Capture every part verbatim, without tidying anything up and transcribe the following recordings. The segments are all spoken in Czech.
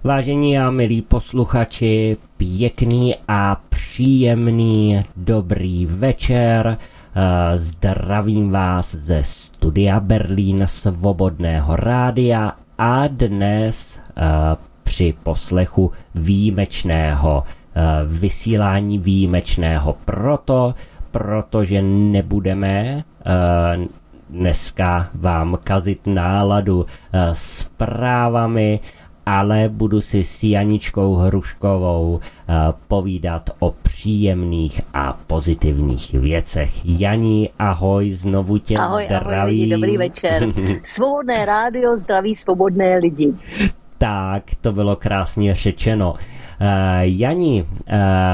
Vážení a milí posluchači, pěkný a příjemný dobrý večer. Zdravím vás ze studia Berlín Svobodného rádia a dnes při poslechu výjimečného vysílání výjimečného proto, protože nebudeme dneska vám kazit náladu zprávami, ale budu si s Janičkou Hruškovou uh, povídat o příjemných a pozitivních věcech. Jani, ahoj, znovu tě ahoj, zdraví. Ahoj lidi, dobrý večer. Svobodné rádio zdraví svobodné lidi. Tak, to bylo krásně řečeno. Uh, Jani, uh,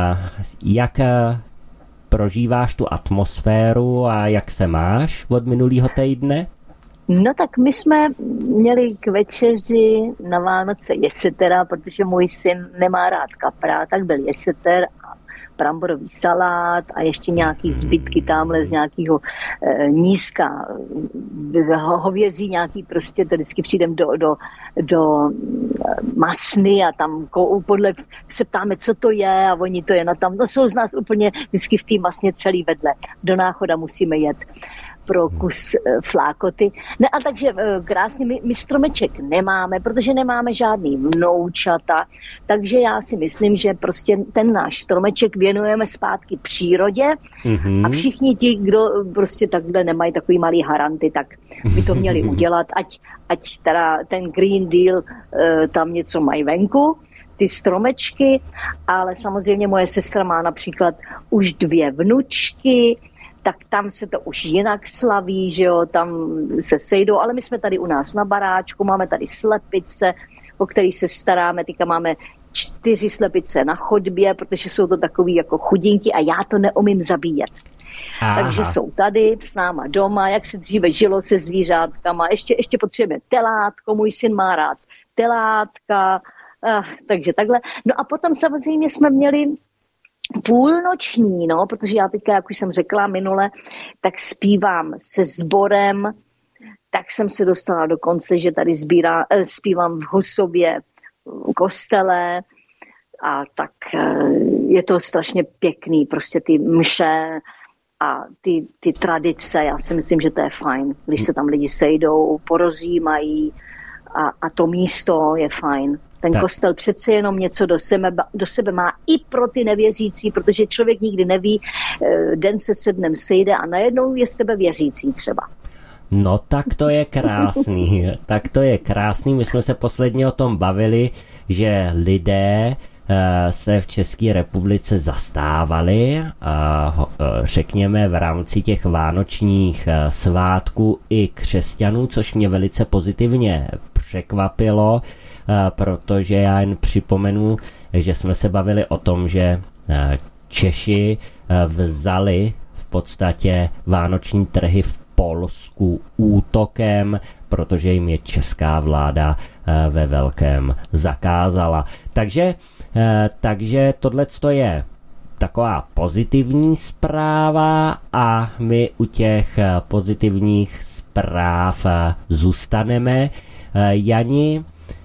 jak uh, prožíváš tu atmosféru a jak se máš od minulého týdne? No tak my jsme měli k večeři na Vánoce jesetera, protože můj syn nemá rád kapra, tak byl jeseter a bramborový salát a ještě nějaký zbytky tamhle z nějakého e, nízka ho, hovězí nějaký prostě, to vždycky přijdem do, do, do masny a tam podle se ptáme, co to je a oni to je na tam, no jsou z nás úplně vždycky v té masně celý vedle, do Náchoda musíme jet pro kus flákoty. No a takže krásně, my, my stromeček nemáme, protože nemáme žádný vnoučata, takže já si myslím, že prostě ten náš stromeček věnujeme zpátky přírodě mm-hmm. a všichni ti, kdo prostě takhle nemají takový malý haranty, tak by to měli udělat, ať, ať teda ten Green Deal tam něco mají venku, ty stromečky, ale samozřejmě moje sestra má například už dvě vnučky, tak tam se to už jinak slaví, že jo, tam se sejdou, ale my jsme tady u nás na baráčku, máme tady slepice, o kterých se staráme, teďka máme čtyři slepice na chodbě, protože jsou to takový jako chudinky a já to neumím zabíjet. Aha. Takže jsou tady s náma doma, jak se dříve žilo se zvířátkama, ještě, ještě potřebujeme telátko, můj syn má rád telátka, ah, takže takhle. No a potom samozřejmě jsme měli půlnoční, no, protože já teďka, jak už jsem řekla minule, tak zpívám se sborem, tak jsem se dostala do konce, že tady sbírá, zpívám v Husově v kostele a tak je to strašně pěkný, prostě ty mše a ty, ty tradice, já si myslím, že to je fajn, když se tam lidi sejdou, porozjímají a, a to místo je fajn. Ten tak. Kostel přece jenom něco do sebe, do sebe má i pro ty nevěřící, protože člověk nikdy neví, den se se dnem sejde a najednou je z tebe věřící třeba. No tak to je krásný, tak to je krásný. My jsme se posledně o tom bavili, že lidé se v České republice zastávali, řekněme v rámci těch vánočních svátků i křesťanů, což mě velice pozitivně překvapilo, protože já jen připomenu, že jsme se bavili o tom, že Češi vzali v podstatě vánoční trhy v Polsku útokem, protože jim je česká vláda ve velkém zakázala. Takže, takže tohleto je taková pozitivní zpráva a my u těch pozitivních zpráv zůstaneme. Jani,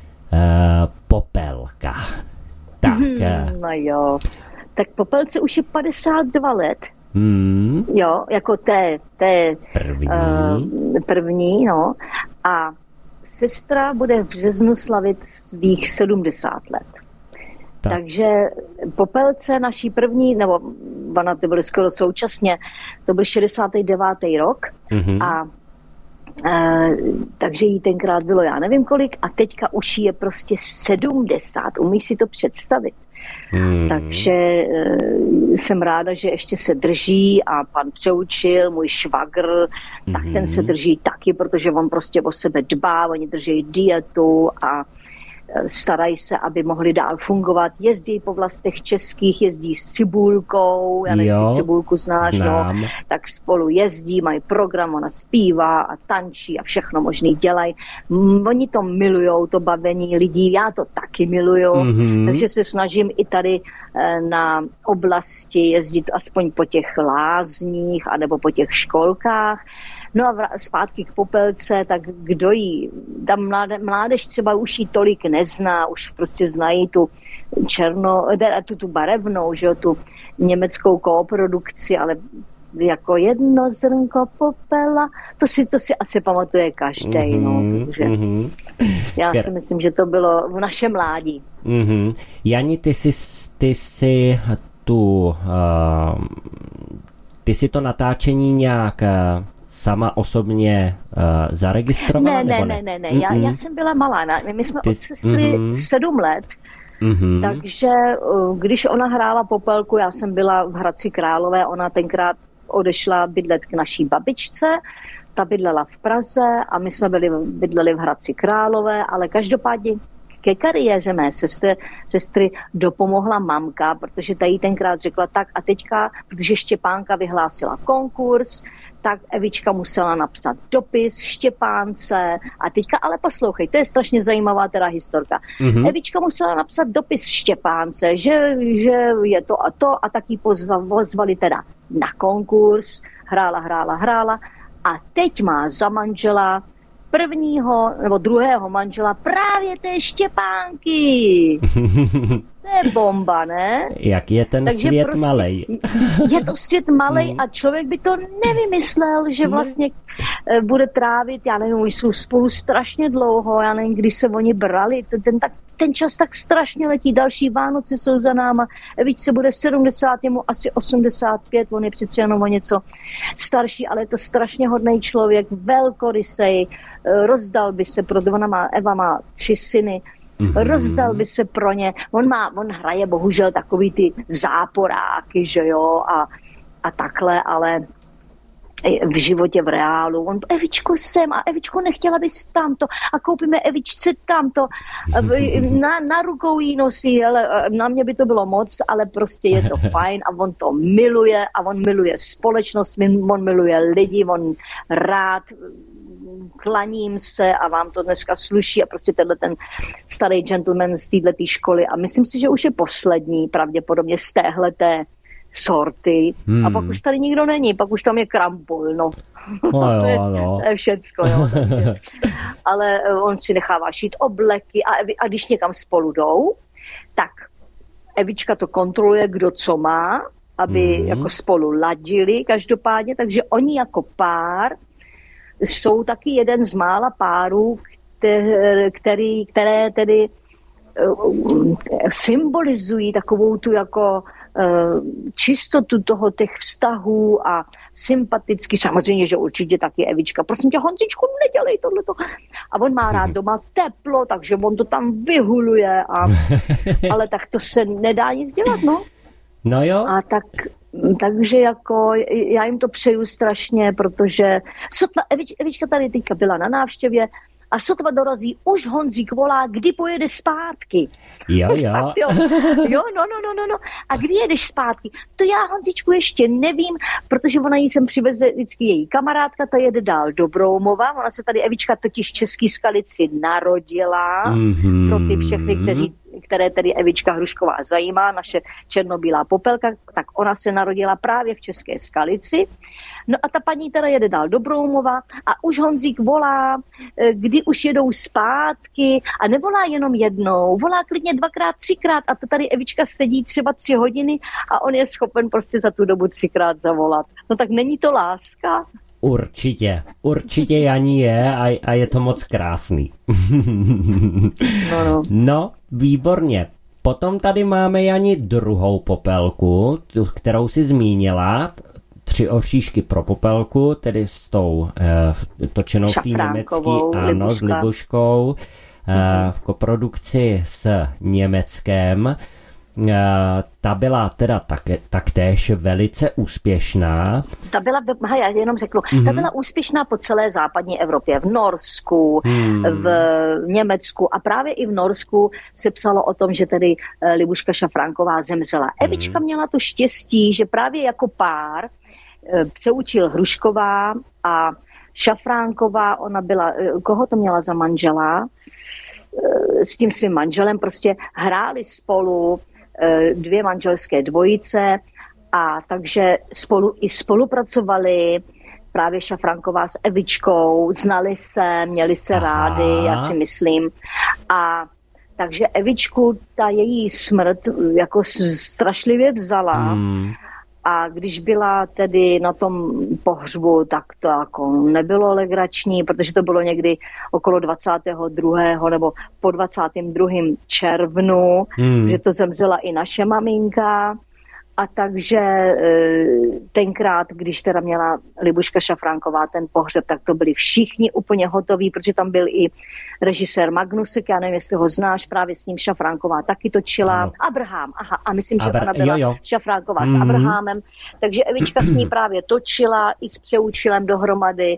Popelka. Tak. Hmm, no jo. Tak Popelce už je padesát dva let. Hmm. Jo, jako té, té první. Uh, první, no. A sestra bude v březnu slavit svých sedmdesát let. Tak. Takže Popelce naší první, nebo ona to byly skoro současně, to byl šedesátý devátý rok mm-hmm. a Uh, takže jí tenkrát bylo já nevím kolik a teďka už je prostě sedmdesát, umíš si to představit. Hmm. Takže uh, jsem ráda, že ještě se drží a pan Přeučil, můj švagr, hmm. tak ten se drží taky, protože on prostě o sebe dbá, oni drží dietu a starají se, aby mohli dál fungovat. Jezdí po vlastech českých, jezdí s Cibulkou, já nevím, si Cibulku znáš, no, tak spolu jezdí, mají program, ona zpívá a tančí a všechno možný dělají. Oni to milujou, to bavení lidí, já to taky miluju, mm-hmm. takže se snažím i tady na oblasti jezdit aspoň po těch lázních anebo po těch školkách. No a vr- zpátky k Popelce, tak kdo jí, tam mláde, mládež třeba už jí tolik nezná, už prostě znají tu černo, tu, tu barevnou, že jo, tu německou kooprodukci, ale jako jedno zrnko popela, to si, to si asi pamatuje každý, mm-hmm, no, takže mm-hmm. já si myslím, že to bylo v našem mládí. Mm-hmm. Jani, ty jsi, ty jsi tu, uh, ty jsi to natáčení nějak uh, sama osobně uh, zaregistrovala? Ne, nebo ne, ne, ne, ne. Já, já jsem byla malá, ne? My jsme ty, od sestry mm-hmm. sedm let, mm-hmm. takže uh, když ona hrála Popelku, já jsem byla v Hradci Králové, ona tenkrát odešla bydlet k naší babičce, ta bydlela v Praze a my jsme byli, bydleli v Hradci Králové, ale každopádně ke kariéře mé sestry, sestry dopomohla mamka, protože ta jí tenkrát řekla tak a teďka, protože Štěpánka vyhlásila konkurs, tak Evička musela napsat dopis Štěpánce a teďka, ale poslouchej, to je strašně zajímavá teda historka. Mm-hmm. Evička musela napsat dopis Štěpánce, že, že je to a to a tak jí pozvali teda na konkurs, hrála, hrála, hrála a teď má za manžela prvního nebo druhého manžela právě té Štěpánky. To je bomba, ne? Jak je ten Takže svět prostě malej. Je to svět malej a člověk by to nevymyslel, že vlastně bude trávit, já nevím, už jsou spolu strašně dlouho, já nevím, když se oni brali, ten, ten, tak, ten čas tak strašně letí, další Vánoce jsou za náma, víc se bude sedmdesát, jemu asi osmdesát pět, on je přece jenom o něco starší, ale je to strašně hodnej člověk, velkorysej, rozdal by se, protože ona má, Eva má tři syny, mm-hmm. rozdal by se pro ně. On má, on hraje bohužel takový ty záporáky, že jo, a, a takhle, ale v životě v reálu. On, Evičko sem a Evičko nechtěla bys tamto a koupíme Evičce tamto. Na, na rukou jí nosí, ale na mě by to bylo moc, ale prostě je to fajn a on to miluje a on miluje společnost, on miluje lidi, on rád klaním se a vám to dneska sluší a prostě tenhle ten starý gentleman z této školy a myslím si, že už je poslední pravděpodobně z téhleté sorty hmm. a pak už tady nikdo není, pak už tam je Krampol, no. no jo, to, je, no. to je všecko, jo. Takže, ale on si nechává šít obleky a, a když někam spolu jdou, tak Evička to kontroluje, kdo co má, aby hmm. jako spolu ladili každopádně, takže oni jako pár jsou taky jeden z mála párů, který, který, které tedy uh, symbolizují takovou tu jako uh, čistotu toho těch vztahů a sympaticky, samozřejmě, že určitě taky Evička, prosím tě, Honzičku, nedělej tohleto. A on má rád doma teplo, takže on to tam vyhuluje, a, ale tak to se nedá nic dělat, no. No jo. A tak Takže jako já jim to přeju strašně, protože sotva, Evič, Evička tady teďka byla na návštěvě a sotva dorazí, už Honzík volá, kdy pojede zpátky. Jo, jo. jo. jo, no, no, no, no, no. A kdy jedeš zpátky? To já, Honzičku, ještě nevím, protože ona jí sem přiveze vždycky její kamarádka, ta jede dál do Broumova. Ona se tady, Evička, totiž v Český Skalici narodila. Mm-hmm. Pro ty všechny, kteří, které tedy Evička Hrušková zajímá, naše černobílá Popelka, tak ona se narodila právě v České Skalici. No a ta paní teda jede dál do Broumova a už Honzík volá, kdy už jedou zpátky a nevolá jenom jednou, volá klidně dvakrát, třikrát a to tady Evička sedí třeba tři hodiny a on je schopen prostě za tu dobu třikrát zavolat. No tak není to láska? Určitě, určitě Janí je a, a je to moc krásný. no, no. no, výborně. Potom tady máme, Jani, druhou Popelku, tu, kterou si zmínila, Tři oříšky pro Popelku, tedy s tou eh, točenou v té německý, ano, s Libuškou, eh, v koprodukci s Německem. Eh, ta byla teda také, taktéž velice úspěšná. Ta byla, já jenom řeknu, mm-hmm. ta byla úspěšná po celé západní Evropě, v Norsku, mm. v Německu a právě i v Norsku se psalo o tom, že tedy Libuška Šafránková zemřela. Mm. Evička měla to štěstí, že právě jako pár přeučil Hrušková a Šafránková, ona byla, koho to měla za manžela? S tím svým manželem prostě hráli spolu dvě manželské dvojice a takže spolu i spolupracovali právě Šafránková s Evičkou, znali se, měli se Aha. rádi, já si myslím. A takže Evičku ta její smrt jako strašlivě vzala. Hmm. A když byla tedy na tom pohřbu, tak to jako nebylo legrační, protože to bylo někdy okolo dvacátého druhého nebo po dvacátém druhém červnu, hmm. že to zemřela i naše maminka. A takže tenkrát, když teda měla Libuška Šafránková ten pohřeb, tak to byli všichni úplně hotoví, protože tam byl i režisér Magnusek, já nevím, jestli ho znáš, právě s ním Šafránková taky točila. No. Abraham, aha, a myslím, že Abra- ona byla jo, jo. Šafránková mm-hmm. s Abrahamem, takže Evička s ní právě točila i s Přeúčilem dohromady.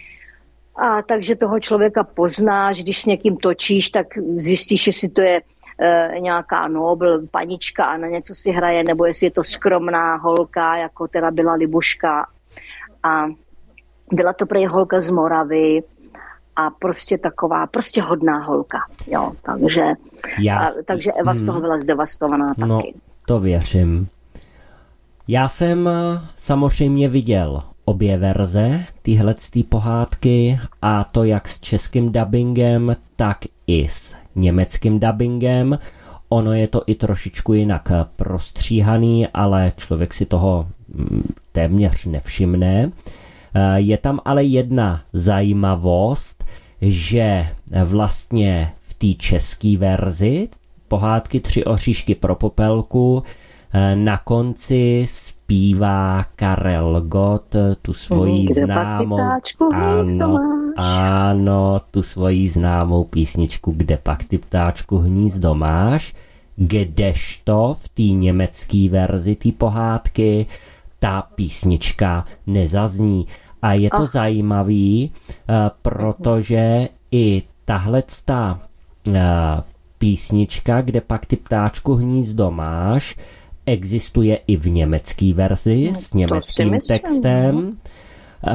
A takže toho člověka poznáš, když s někým točíš, tak zjistíš, jestli to je E, nějaká nobl, panička a na něco si hraje, nebo jestli je to skromná holka, jako teda byla Libuška. A byla to prej holka z Moravy a prostě taková, prostě hodná holka. Jo, takže, a, takže Eva z toho byla zdevastovaná taky. No, to věřím. Já jsem samozřejmě viděl obě verze téhletý pohádky, a to jak s českým dubbingem, tak i s německým dubbingem. Ono je to i trošičku jinak prostříhaný, ale člověk si toho téměř nevšimne. Je tam ale jedna zajímavost, že vlastně v té české verzi pohádky Tři oříšky pro Popelku na konci zpívá Karel Gott tu svoji Kde známou ano, ano, tu svoji známou písničku Kde pak ty ptáčku hnízdo máš, kdežto v té německé verzi té pohádky ta písnička nezazní. A je to Ach. zajímavý, protože i tahleta písnička Kde pak ty ptáčku hnízdo máš existuje i v německé verzi no, s německým textem, uh,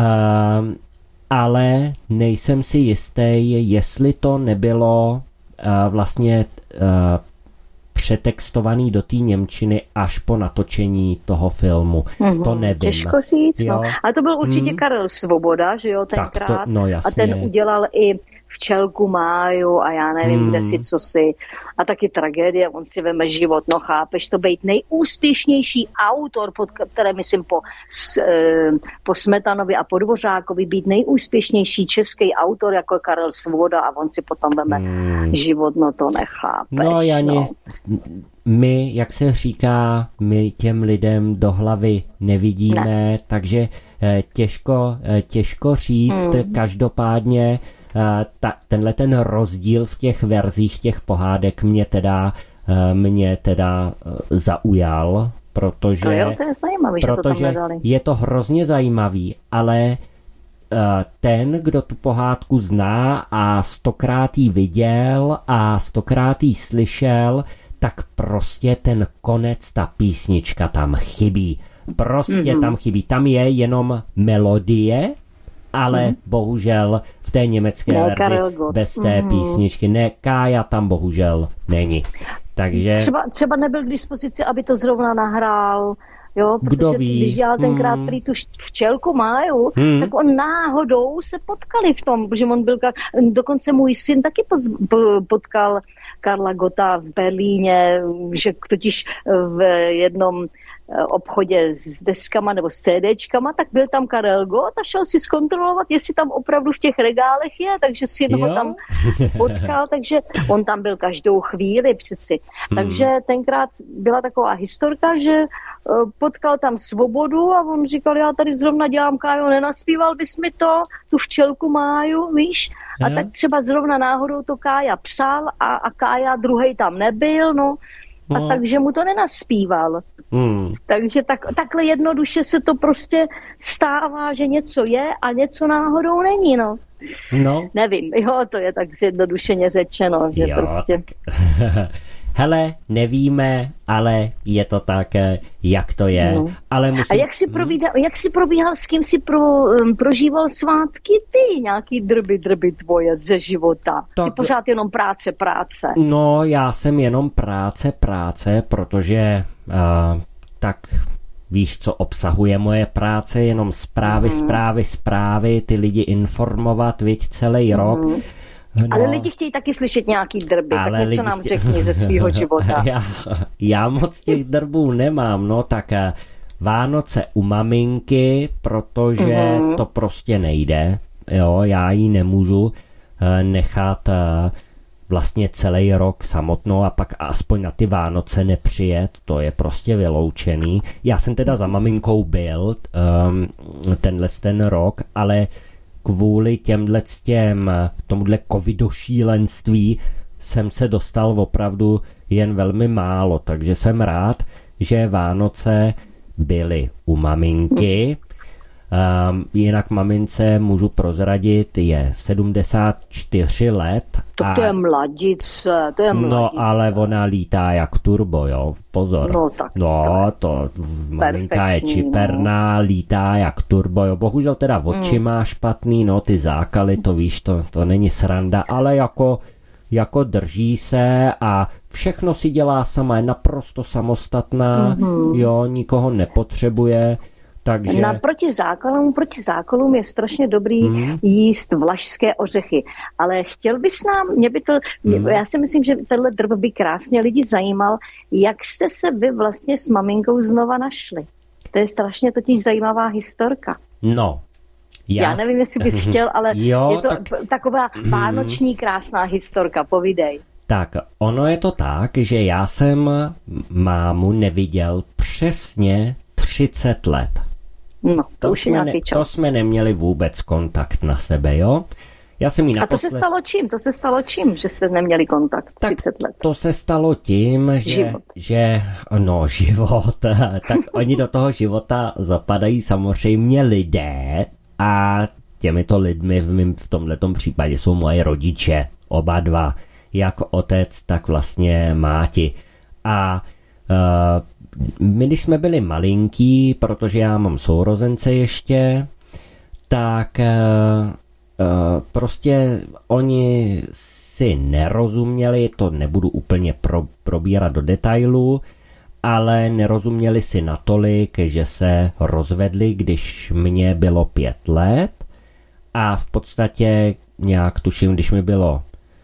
ale nejsem si jistý, jestli to nebylo uh, vlastně uh, přetextovaný do té němčiny až po natočení toho filmu. Mm-hmm, to nevím. Těžko říct, no. A to byl určitě mm. Karel Svoboda, že jo, tenkrát. To, no, a ten udělal i Včelku máju a já nevím, hmm. kde si, co si. A taky tragédie, on si veme život. No chápeš, to být nejúspěšnější autor, pod které myslím po, s, e, po Smetanovi a po Dvořákovi, být nejúspěšnější český autor jako Karel Svoboda a on si potom veme hmm. život, no to nechápeš. No Jani, no. my, jak se říká, my těm lidem do hlavy nevidíme, ne. takže těžko, těžko říct, hmm. každopádně Ta, tenhle ten rozdíl v těch verzích těch pohádek mě teda, mě teda zaujal, protože, to jo, to je zajímavý, protože že to tam je to hrozně zajímavý, ale ten, kdo tu pohádku zná a stokrát ji viděl a stokrát ji slyšel, tak prostě ten konec, ta písnička tam chybí. Prostě mm-hmm. tam chybí. Tam je jenom melodie, ale mm. bohužel v té německé ne, verzi bez té mm. písničky. Ne, Kája tam bohužel není. Takže... Třeba, třeba nebyl k dispozici, aby to zrovna nahrál, jo, protože kdo ví? Když dělal tenkrát mm. prý tu Včelku máju, mm. tak on náhodou se potkali v tom, protože on byl, dokonce můj syn taky potkal Karla Gotta v Berlíně, že totiž v jednom obchodě s deskama nebo s CDčkama, tak byl tam Karel Gott a šel si zkontrolovat, jestli tam opravdu v těch regálech je, takže si ho tam potkal, takže on tam byl každou chvíli přeci. Hmm. Takže tenkrát byla taková historka, že potkal tam Svobodu a on říkal, já tady zrovna dělám, Kájo, nenaspíval bys mi to, tu Včelku máju, víš? A hmm. tak třeba zrovna náhodou to Kája psal a, a Kája druhej tam nebyl, no. A no. takže mu to nenaspíval. Hmm. Takže tak, takhle jednoduše se to prostě stává, že něco je a něco náhodou není, no. No. Nevím, jo, to je tak zjednodušeně řečeno, že jo, prostě... Tak... Hele, nevíme, ale je to tak, jak to je. No. Ale musím... A jak jsi, provídal, jak jsi probíhal, s kým jsi pro, um, prožíval svátky ty? Nějaký drby, drby tvoje ze života? To... Ty pořád jenom práce, práce. No, já jsem jenom práce, práce, protože uh, tak víš, co obsahuje moje práce, jenom zprávy, mm. zprávy, zprávy, ty lidi informovat, viď, celý mm. rok. No. Ale lidi chtějí taky slyšet nějaký drby, ale tak něco nám chtějí... řekni ze svýho života. já, já moc těch drbů nemám, no tak Vánoce u maminky, protože mm. to prostě nejde, jo, já jí nemůžu nechat vlastně celý rok samotnou a pak aspoň na ty Vánoce nepřijet, to je prostě vyloučený. Já jsem teda za maminkou byl um, tenhle ten rok, ale kvůli těmhle těm, tomuhle covidošílenství jsem se dostal opravdu jen velmi málo, takže jsem rád, že Vánoce byly u maminky. Um, jinak mamince můžu prozradit, je sedmdesát čtyři let. To, a... to je mladice, to je mladice. No, ale ona lítá jak turbo, jo, pozor. No, tak no to, to maminka je čiperná, no. Lítá jak turbo, jo. Bohužel teda oči mm. má špatný, no, ty zákaly, to víš, to, to není sranda, ale jako, jako drží se a všechno si dělá sama, je naprosto samostatná, mm-hmm. jo, nikoho nepotřebuje. Takže... Naproti zákolům, proti zákolům je strašně dobrý mm. jíst vlašské ořechy. Ale chtěl bys nám, mě by to, mm. já si myslím, že tenhle drb by krásně lidi zajímal, jak jste se vy vlastně s maminkou znova našli. To je strašně totiž zajímavá historka. No. Já, já nevím, jestli bys chtěl, ale jo, je to tak... taková vánoční krásná historka, povídej. Tak, ono je to tak, že já jsem mámu neviděl přesně třicet let. No, to, to už je nějaký ne, čas. To jsme neměli vůbec kontakt na sebe, jo? Já jsem jí naposled... A to se stalo čím? To se stalo čím, že jste neměli kontakt třicet tak let? To se stalo tím, že... Život. že no, život. Tak oni do toho života zapadají samozřejmě lidé a těmito lidmi v, mým, v tomhletom případě jsou moje rodiče, oba dva. Jak otec, tak vlastně máti. A uh, my, když jsme byli malinký, protože já mám sourozence ještě, tak uh, uh, prostě oni si nerozuměli, to nebudu úplně pro, probírat do detailu, ale nerozuměli si natolik, že se rozvedli, když mě bylo pět let a v podstatě nějak tuším, když mi bylo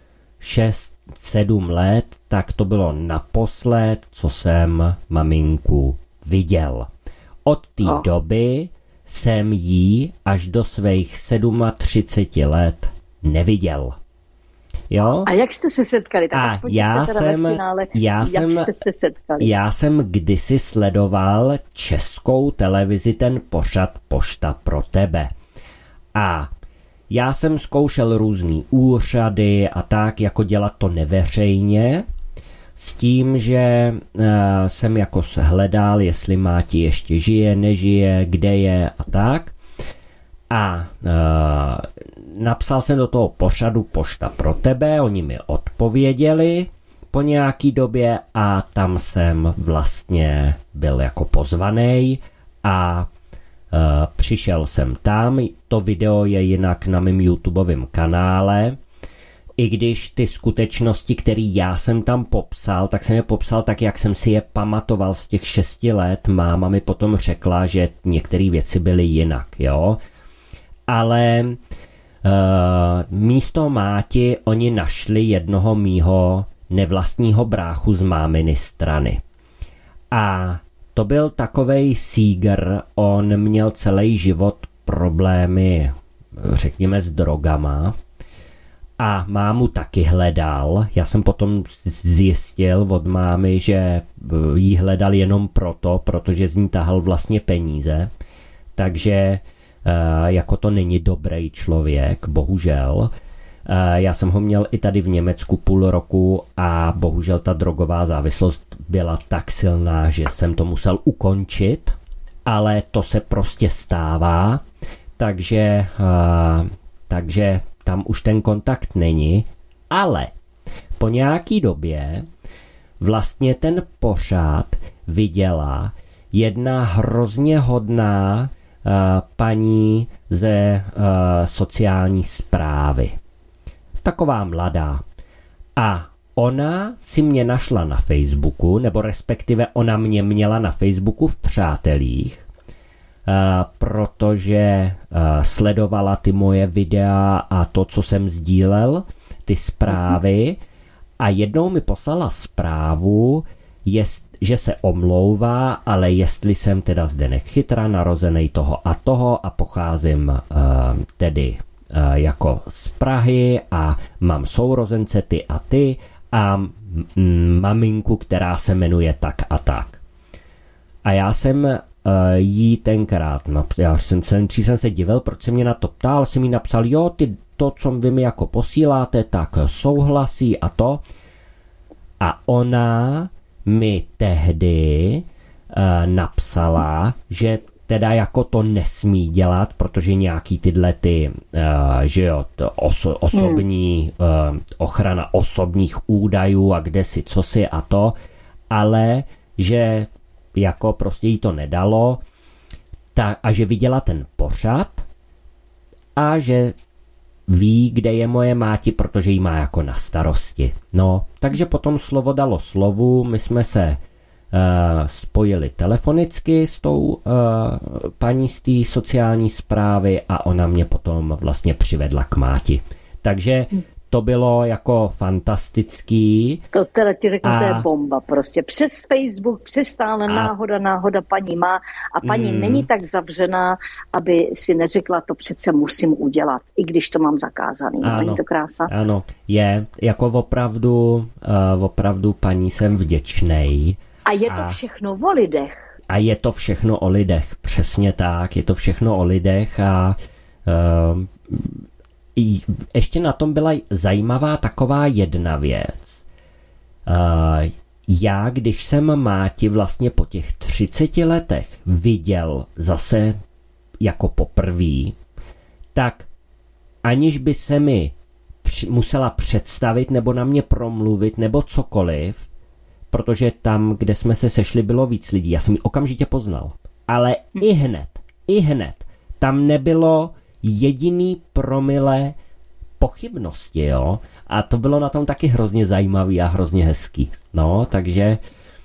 šest sedm let, tak to bylo naposled, co jsem maminku viděl. Od té no. doby jsem jí až do svých třicet sedm let neviděl. Jo? A jak jste se setkali? Tak a já jsem, finále, já, jak jsem, jste se setkali? já jsem kdysi sledoval českou televizi, ten pořad Pošta pro tebe. A já jsem zkoušel různý úřady a tak, jako dělat to neveřejně, s tím, že uh, jsem jako hledal, jestli Máti ještě žije, nežije, kde je a tak. A uh, napsal jsem do toho pořadu Pošta pro tebe, oni mi odpověděli po nějaký době a tam jsem vlastně byl jako pozvaný a Uh, přišel jsem tam, to video je jinak na mém YouTubeovém kanále, i když ty skutečnosti, které já jsem tam popsal, tak jsem je popsal tak, jak jsem si je pamatoval z těch šesti let. Máma mi potom řekla, že některé věci byly jinak, jo. Ale uh, místo Máti oni našli jednoho mýho nevlastního bráchu z máminy strany. A to byl takovej sígr, on měl celý život problémy, řekněme, s drogama a mámu taky hledal. Já jsem potom zjistil od mámy, že jí hledal jenom proto, protože z ní tahal vlastně peníze, takže jako to není dobrý člověk, bohužel. Já jsem ho měl i tady v Německu půl roku a bohužel ta drogová závislost byla tak silná, že jsem to musel ukončit, ale to se prostě stává, takže, takže tam už ten kontakt není, ale po nějaký době vlastně ten pořád viděla jedna hrozně hodná paní ze sociální správy. Taková mladá. A ona si mě našla na Facebooku, nebo respektive ona mě měla na Facebooku v přátelích, uh, protože uh, sledovala ty moje videa a to, co jsem sdílel, ty zprávy, a jednou mi poslala zprávu, jest, že se omlouvá, ale jestli jsem teda Zdeněk Chytra, narozený toho a toho a pocházím uh, tedy uh, jako z Prahy a mám sourozence ty a ty a m- maminku, která se jmenuje tak a tak. A já jsem uh, jí tenkrát, no, já jsem, jsem, jsem se divil, proč se mě na to ptal, jsem jí napsal, jo, ty to, co vy mi jako posíláte, tak souhlasí a to. A ona mi tehdy uh, napsala, že teda jako to nesmí dělat, protože nějaký tyhle ty, uh, že jo, to oso, osobní, uh, ochrana osobních údajů a kde si, co si a to, ale že jako prostě jí to nedalo ta, a že viděla ten pořad a že ví, kde je moje máti, protože jí má jako na starosti. No, takže potom slovo dalo slovu, my jsme se uh, spojili telefonicky s tou uh, paní z té sociální správy a ona mě potom vlastně přivedla k máti. Takže to bylo jako fantastický. To teda ti řeknu, a... to je bomba prostě. Přes Facebook, přes stále a... náhoda, náhoda paní má a paní mm. není tak zavřená, aby si neřekla, to přece musím udělat, i když to mám zakázaný. Ano, není to krása? Ano, je. Jako opravdu, uh, opravdu paní jsem vděčnej. A je to a... všechno o lidech. A je to všechno o lidech, přesně tak. Je to všechno o lidech a uh, ještě na tom byla zajímavá taková jedna věc. Uh, já, když jsem máti vlastně po těch třiceti letech viděl zase jako poprvé, tak aniž by se mi při- musela představit nebo na mě promluvit nebo cokoliv, protože tam, kde jsme se sešli, bylo víc lidí. Já jsem ji okamžitě poznal. Ale i hned, i hned, tam nebylo jediný promile pochybnosti, jo. A to bylo na tom taky hrozně zajímavý a hrozně hezký. No, takže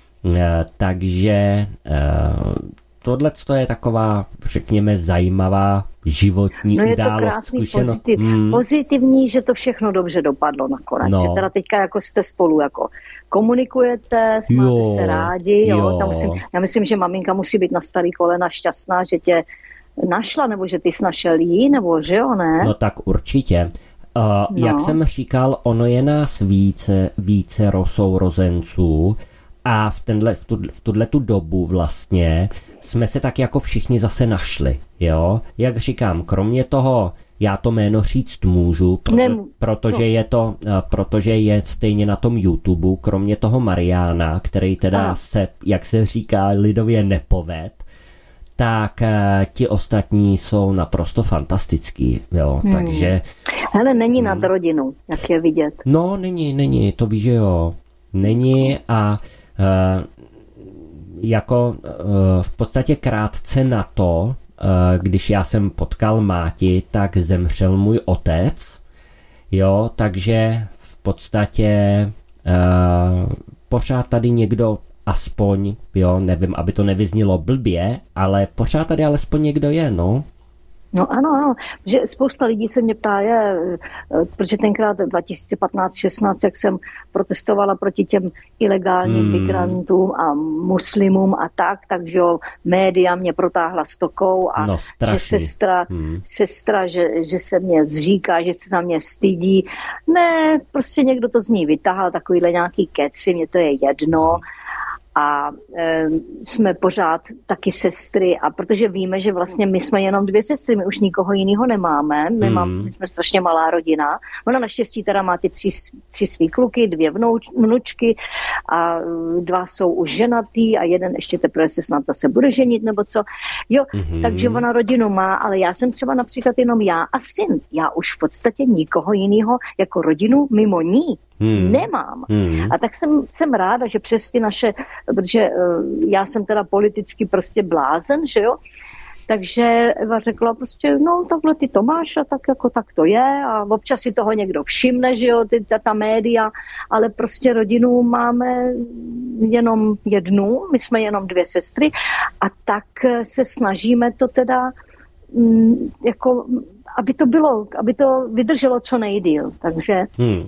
takže tohle je taková, řekněme, zajímavá životní no událost, je to krásný, zkušenost. Pozitiv, hmm. pozitivní, že to všechno dobře dopadlo nakonec. No. Že teda teďka jako jste spolu jako komunikujete, máte se rádi. Jo, jo. Tam musím, já myslím, že maminka musí být na starý kolena šťastná, že tě našla, nebo že ty jsi našel jí, nebo že jo, ne? No tak určitě. Uh, no. Jak jsem říkal, ono je nás více, více sourozenců a v, tenhle, v, tu, v tuto dobu vlastně jsme se tak jako všichni zase našli, jo? Jak říkám, kromě toho, já to jméno říct můžu, proto, protože, no. je to, uh, protože je stejně na tom YouTube, kromě toho Mariána, který teda Aha. se, jak se říká, lidově nepoved, tak ti ostatní jsou naprosto fantastický, jo, hmm. takže... Hele, není nad rodinu, jak je vidět. No, není, není, to víš, že jo, není a uh, jako uh, v podstatě krátce na to, uh, když já jsem potkal máti, tak zemřel můj otec, jo, takže v podstatě uh, pořád tady někdo aspoň, jo, nevím, aby to nevyznilo blbě, ale pořád tady alespoň někdo je, no. No ano, ano, že spousta lidí se mě ptá, je, protože tenkrát dva tisíce patnáct šestnáct, jak jsem protestovala proti těm ilegálním hmm. migrantům a muslimům a tak, takže jo, média mě protáhla stokou a no, že sestra, hmm. sestra že, že se mě zříká, že se za mě stydí. Ne, prostě někdo to z ní vytáhal, takovýhle nějaký keci, mně to je jedno. A e, jsme pořád taky sestry a protože víme, že vlastně my jsme jenom dvě sestry, my už nikoho jiného nemáme, my, mm. mám, my jsme strašně malá rodina. Ona naštěstí teda má ty tři, tři svý kluky, dvě vnouč, vnučky a dva jsou už ženatý a jeden ještě teprve se snad se bude ženit nebo co. Jo, mm-hmm. takže ona rodinu má, ale já jsem třeba například jenom já a syn. Já už v podstatě nikoho jiného jako rodinu mimo ní Hmm. nemám. Hmm. A tak jsem, jsem ráda, že přes ty naše, protože uh, já jsem teda politicky prostě blázen, že jo, Takže Eva řekla prostě, no takhle ty to máš a tak jako tak to je a občas si toho někdo všimne, že jo, ty, ta, ta média, ale prostě rodinu máme jenom jednu, my jsme jenom dvě sestry a tak se snažíme to teda jako, aby to bylo, aby to vydrželo co nejdýl. Takže hmm.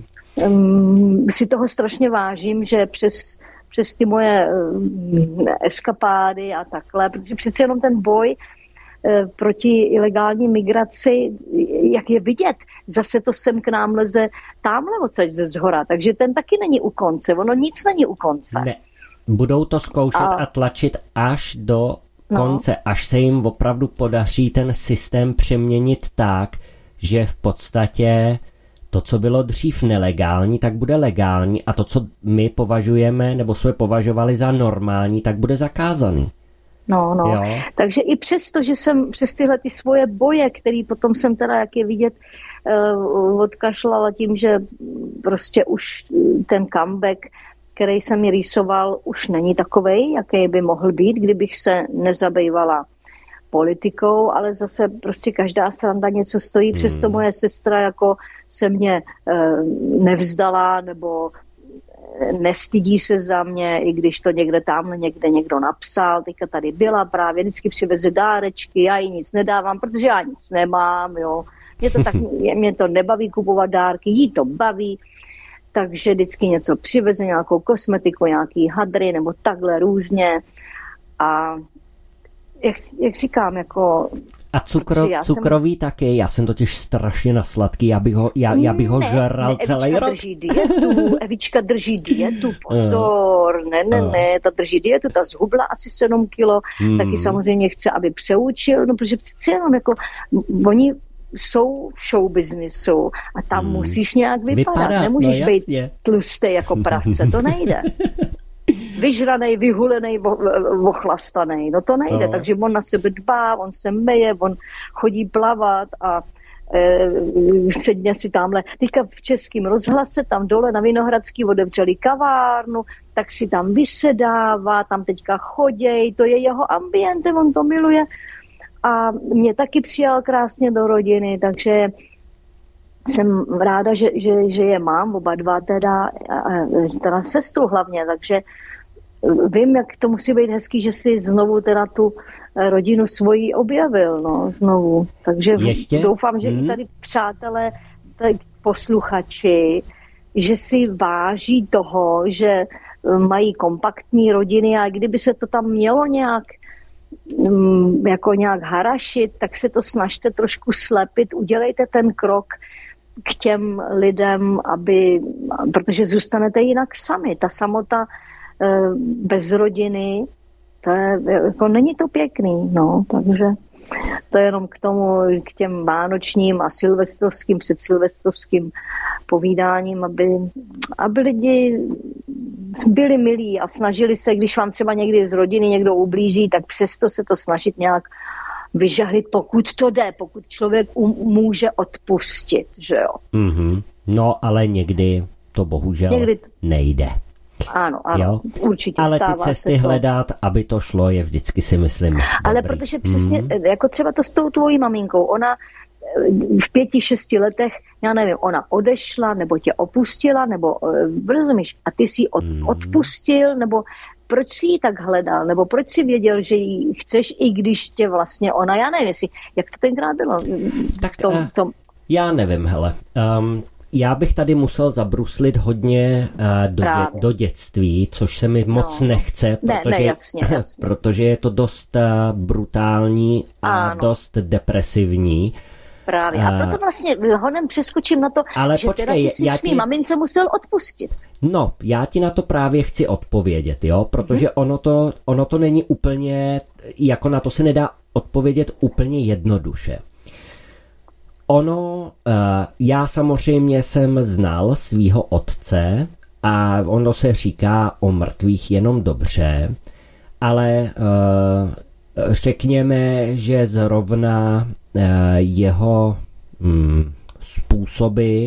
um, si toho strašně vážím, že přes, přes ty moje um, eskapády a takhle, protože přece jenom ten boj uh, proti ilegální migraci, jak je vidět, zase to sem k nám leze támhle odsaď ze zhora, takže ten taky není u konce, ono nic není u konce. Ne. Budou to zkoušet a, a tlačit až do konce, no. až se jim opravdu podaří ten systém přeměnit tak, že v podstatě to, co bylo dřív nelegální, tak bude legální a to, co my považujeme nebo jsme považovali za normální, tak bude zakázaný. No, no. Jo? Takže i přesto, že jsem přes tyhle ty svoje boje, který potom jsem teda, jak je vidět, uh, odkašlala tím, že prostě už ten comeback, který jsem mi rýsoval, už není takovej, jaký by mohl být, kdybych se nezabývala politikou, ale zase prostě každá sranda něco stojí, hmm. přesto moje sestra jako se mě e, nevzdala nebo nestydí se za mě, i když to někde tam někde někdo napsal, teďka tady byla právě, vždycky přiveze dárečky, já jí nic nedávám, protože já nic nemám, jo. Mě to, tak, mě to nebaví kupovat dárky, jí to baví, takže vždycky něco přiveze, nějakou kosmetiku, nějaký hadry nebo takhle různě. A jak, jak říkám, jako... A cukro, cukrový jsem... taky, já jsem totiž strašně na sladký, já bych ho, já, já bych ho ne, žral ne, celý Evička rok. Drží dietu, Evička drží dietu, pozor, ne, ne, ne, ta drží dietu, ta zhubla asi sedm kilo, hmm. taky samozřejmě chce, aby přeučil, no protože přeci jenom jako, oni jsou v showbiznisu a tam hmm. musíš nějak vypadat, Vypadá, nemůžeš no být tlustý jako prase, to nejde. Vyžranej, vyhulenej, ochlastanej, no to nejde, no. Takže on na sebe dbá, on se meje, on chodí plavat a e, sedně si tamhle, teďka v Českém rozhlase, tam dole na Vinohradský otevřeli kavárnu, tak si tam vysedává, tam teďka choděj, to je jeho ambient, on to miluje a mě taky přijal krásně do rodiny, takže jsem ráda, že, že, že je mám, oba dva teda, teda sestru hlavně, takže vím, jak to musí být hezký, že si znovu teda tu rodinu svoji objevil, no, znovu. Takže Ještě? doufám, že hmm. i tady přátelé, tady posluchači, že si váží toho, že mají kompaktní rodiny a kdyby se to tam mělo nějak jako nějak harašit, tak se to snažte trošku slepit, udělejte ten krok k těm lidem, aby, protože zůstanete jinak sami. Ta samota bez rodiny, to je, jako není to pěkný, no, takže to je jenom k tomu, k těm vánočním a silvestrovským, předsilvestrovským povídáním, aby, aby lidi byli milí a snažili se, když vám třeba někdy z rodiny někdo ublíží, tak přesto se to snažit nějak vyžahlit, pokud to jde, pokud člověk um, může odpustit, že jo. Mm-hmm. No, ale někdy to bohužel někdy to... nejde. Ano, ano, jo? Určitě. Ale ty cesty hledat, aby to šlo, je vždycky, si myslím, ale dobrý. Protože přesně, mm. jako třeba to s tou tvojí maminkou, ona v pěti, šesti letech, já nevím, ona odešla, nebo tě opustila, nebo, rozumíš, a ty si ji od, mm. odpustil, nebo proč jsi ji tak hledal, nebo proč jsi věděl, že ji chceš, i když tě vlastně ona, já nevím, jestli, jak to tenkrát bylo? Tak v tom, uh, tom... já nevím, hele, um, já bych tady musel zabruslit hodně uh, do, dě, do dětství, což se mi moc no. nechce, protože, ne, ne, jasně, jasně. protože je to dost uh, brutální a ano. dost depresivní. Právě. A proto vlastně honem přeskočím na to, ale že počkej, teda ty si já svý ti... mamince musel odpustit. No, já ti na to právě chci odpovědět, jo, protože hmm. ono, to, ono to není úplně, jako na to se nedá odpovědět úplně jednoduše. Ono, já samozřejmě jsem znal svýho otce a ono se říká o mrtvých jenom dobře, ale řekněme, že zrovna jeho způsoby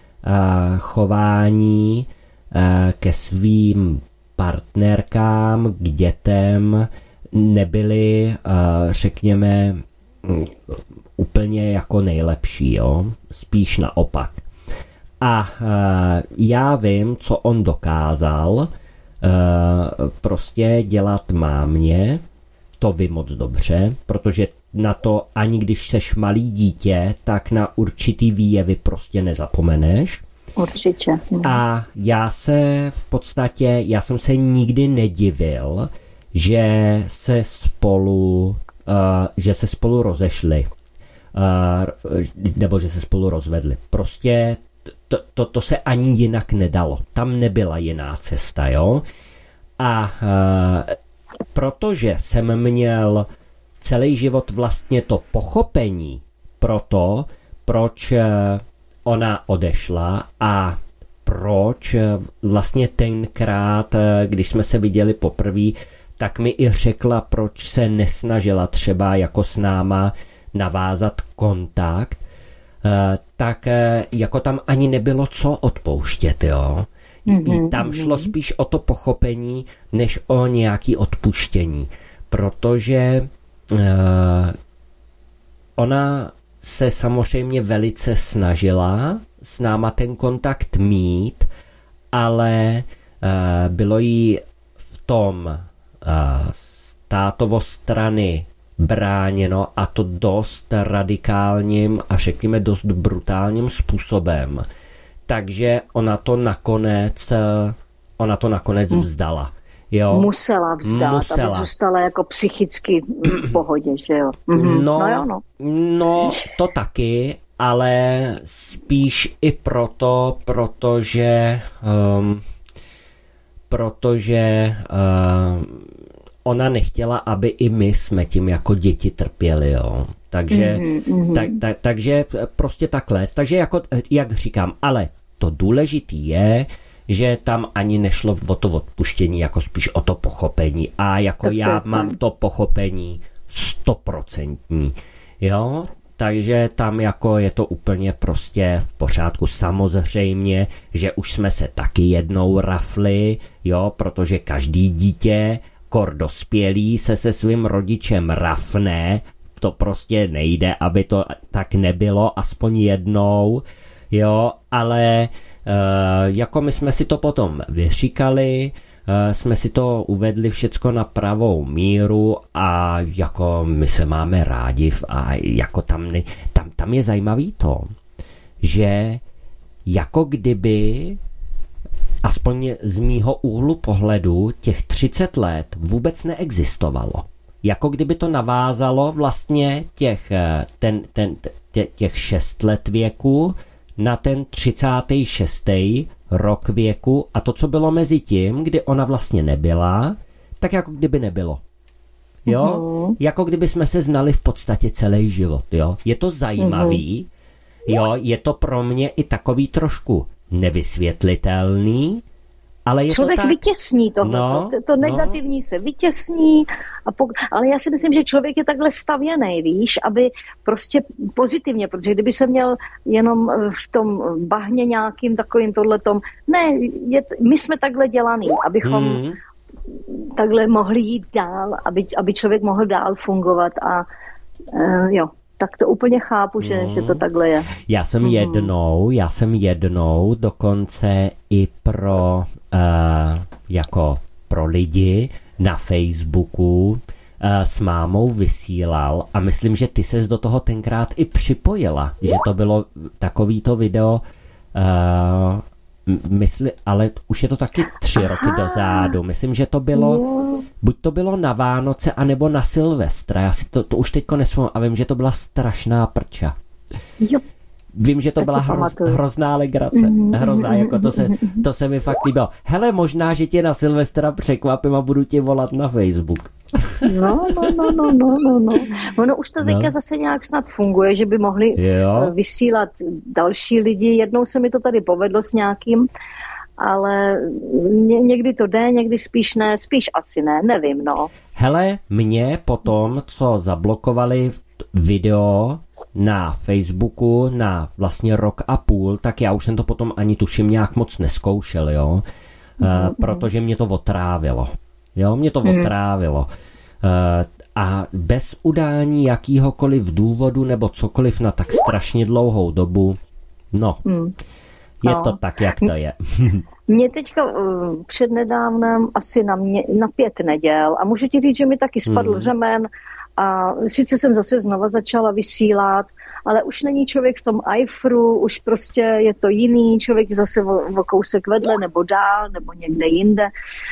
chování ke svým partnerkám, k dětem nebyly, řekněme, úplně jako nejlepší, jo? Spíš naopak. A já vím, co on dokázal prostě dělat mámě, to vím moc dobře, protože na to ani když seš malý dítě, tak na určitý výjevy prostě nezapomeneš. Určitě. A já se v podstatě, já jsem se nikdy nedivil, že se spolu, uh, že se spolu rozešli. Uh, nebo že se spolu rozvedli. Prostě to, to, to se ani jinak nedalo. Tam nebyla jiná cesta, jo. A uh, protože jsem měl celý život vlastně to pochopení pro to, proč ona odešla a proč vlastně tenkrát, když jsme se viděli poprvé, tak mi i řekla, proč se nesnažila třeba jako s náma navázat kontakt, tak jako tam ani nebylo co odpouštět, jo. Mm-hmm. Tam šlo spíš o to pochopení, než o nějaké odpuštění, protože uh, ona se samozřejmě velice snažila s náma ten kontakt mít, ale uh, bylo jí v tom uh, z tátovo strany bráněno, a to dost radikálním a řekněme dost brutálním způsobem. Takže ona to nakonec, ona to nakonec vzdala. Jo? Musela vzdát, Musela. aby zůstala jako psychicky v pohodě, že jo? Mhm. No, no, jo, no. no, to taky, ale spíš i proto, protože um, protože um, ona nechtěla, aby i my jsme tím jako děti trpěli, jo. Takže, mm-hmm. tak, tak, takže prostě takhle. Takže jako, jak říkám, ale to důležitý je, že tam ani nešlo o to odpuštění, jako spíš o to pochopení. A jako tak já mám to pochopení stoprocentní, jo. Takže tam jako je to úplně prostě v pořádku. Samozřejmě, že už jsme se taky jednou rafli, jo, protože každý dítě, kor dospělý, se se svým rodičem rafne. To prostě nejde, aby to tak nebylo aspoň jednou, jo, ale e, jako my jsme si to potom vyříkali, e, jsme si to uvedli všecko na pravou míru a jako my se máme rádi a jako tam, ne, tam, tam je zajímavý to, že jako kdyby aspoň z mýho úhlu pohledu těch třicet let vůbec neexistovalo. Jako kdyby to navázalo vlastně těch, ten, ten, tě, těch šest let věku na ten třicátý šestý rok věku a to, co bylo mezi tím, kdy ona vlastně nebyla, tak jako kdyby nebylo. Jo? Mm-hmm. Jako kdyby jsme se znali v podstatě celý život. Jo? Je to zajímavý, mm-hmm. jo? Je to pro mě i takový trošku nevysvětlitelný, ale je člověk to tak... vytěsní tohle, no, to, to negativní no. se vytěsní, a pok... ale já si myslím, že člověk je takhle stavěný, víš, aby prostě pozitivně, protože kdyby se měl jenom v tom bahně nějakým takovým tohletom, ne, je, my jsme takhle dělaný, abychom mm. takhle mohli jít dál, aby, aby člověk mohl dál fungovat a uh, jo. Tak to úplně chápu, že, hmm. že to takhle je. Já jsem jednou, já jsem jednou dokonce i pro uh, jako pro lidi na Facebooku uh, s mámou vysílal a myslím, že ty ses do toho tenkrát i připojila, že to bylo takovýto video uh, mysli, ale už je to taky tři Aha. roky dozadu. Myslím, že to bylo jo. buď to bylo na Vánoce, anebo na Silvestra. Já si to, to už teďko nesvům a vím, že to byla strašná prča. Jo. Vím, že to tak byla to hroz, hrozná legrace. Mm-hmm. Hrozná, jako to se, to se mi fakt líbilo. Hele, možná, že tě na Silvestra překvapím a budu tě volat na Facebook. No, no, no, no, no, no, no. Ono už to teďka no. zase nějak snad funguje, že by mohli jo. vysílat další lidi. Jednou se mi to tady povedlo s nějakým, ale ně, někdy to jde, někdy spíš ne, spíš asi ne, nevím, no. Hele, mě potom, co zablokovali video na Facebooku na vlastně rok a půl, tak já už jsem to potom ani tuším nějak moc neskoušel, jo, mm-hmm. uh, protože mě to otrávilo. Jo, mě to mm. otrávilo. a bez udání jakýhokoliv důvodu nebo cokoliv na tak strašně dlouhou dobu, no, hmm. je no. to tak, jak to je. Mě teďka uh, přednedávnem asi na, mě, na pět neděl a můžu ti říct, že mi taky spadl hmm. řemen a sice jsem zase znova začala vysílat, ale už není člověk v tom ajfru, už prostě je to jiný, člověk je zase o, o kousek vedle nebo dál nebo někde jinde.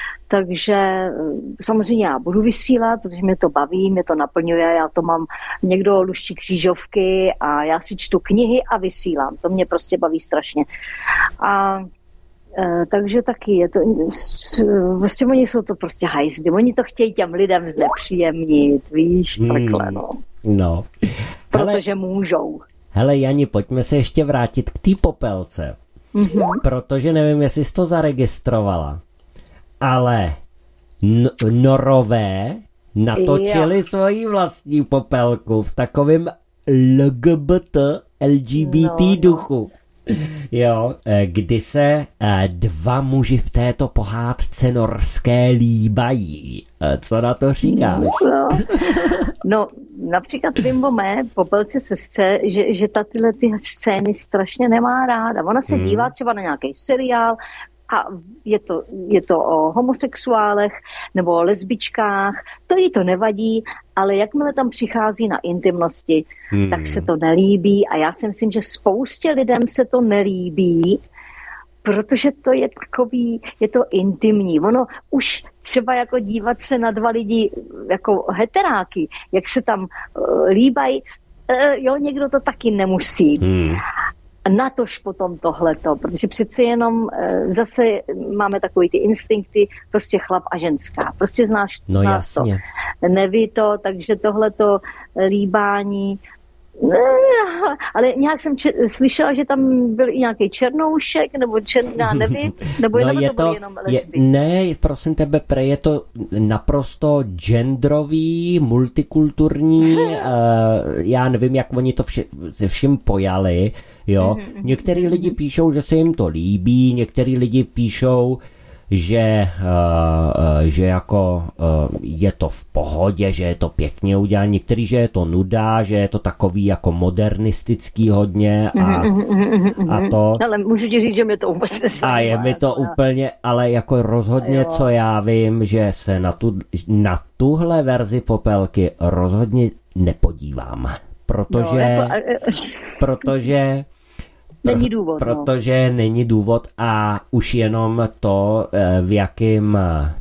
Takže samozřejmě já budu vysílat, protože mě to baví, mě to naplňuje, já to mám, někdo luští křížovky a já si čtu knihy a vysílám, to mě prostě baví strašně. A e, takže taky je to, vlastně oni jsou to prostě hajzby, oni to chtějí těm lidem znepříjemnit, víš, hmm. takhle no. No. Protože hele, můžou. Hele Jani, pojďme se ještě vrátit k té popelce, mm-hmm. protože nevím, jestli jsi to zaregistrovala. Ale n- Norové natočili jo. svoji vlastní popelku v takovém L G B T, L G B T no, duchu. No. Jo, kdy se dva muži v této pohádce norské líbají. Co na to říkáš? No, no například vím o mé popelce sestře, že, že ta tyhle ty scény strašně nemá ráda. Ona se hmm. dívá třeba na nějaký seriál, a je to, je to o homosexuálech nebo o lesbičkách, to jí to nevadí, ale jakmile tam přichází na intimnosti, hmm. tak se to nelíbí a já si myslím, že spoustě lidem se to nelíbí, protože to je takový, je to intimní. Ono už třeba jako dívat se na dva lidi jako heteráky, jak se tam uh, líbají, uh, jo, někdo to taky nemusí. Hmm. Natož potom tohleto, protože přece jenom e, zase máme takový ty instinkty, prostě chlap a ženská. Prostě znáš, no, znáš to. Neví to, takže tohleto líbání. Ale nějak jsem če- slyšela, že tam byl i nějaký černoušek, nebo černá, nevím, nebo jenom no je to to byly jenom lesby. Je, ne, prosím tebe, pre, je to naprosto genderový, multikulturní, uh, já nevím, jak oni to vše, se vším pojali, jo. Mm-hmm. Některý lidi píšou, že se jim to líbí, některý lidi píšou, že, uh, že jako uh, je to v pohodě, že je to pěkně udělané, některý, že je to nuda, že je to takový jako modernistický hodně a, a to. Ale můžu ti říct, že mi to vůbec nezajímá. A je mi to jako úplně, ale jako rozhodně, jo. co já vím, že se na, tu, na tuhle verzi popelky rozhodně nepodívám, protože, no, jako, protože Není důvod. Protože no. není důvod a už jenom to, v jakým,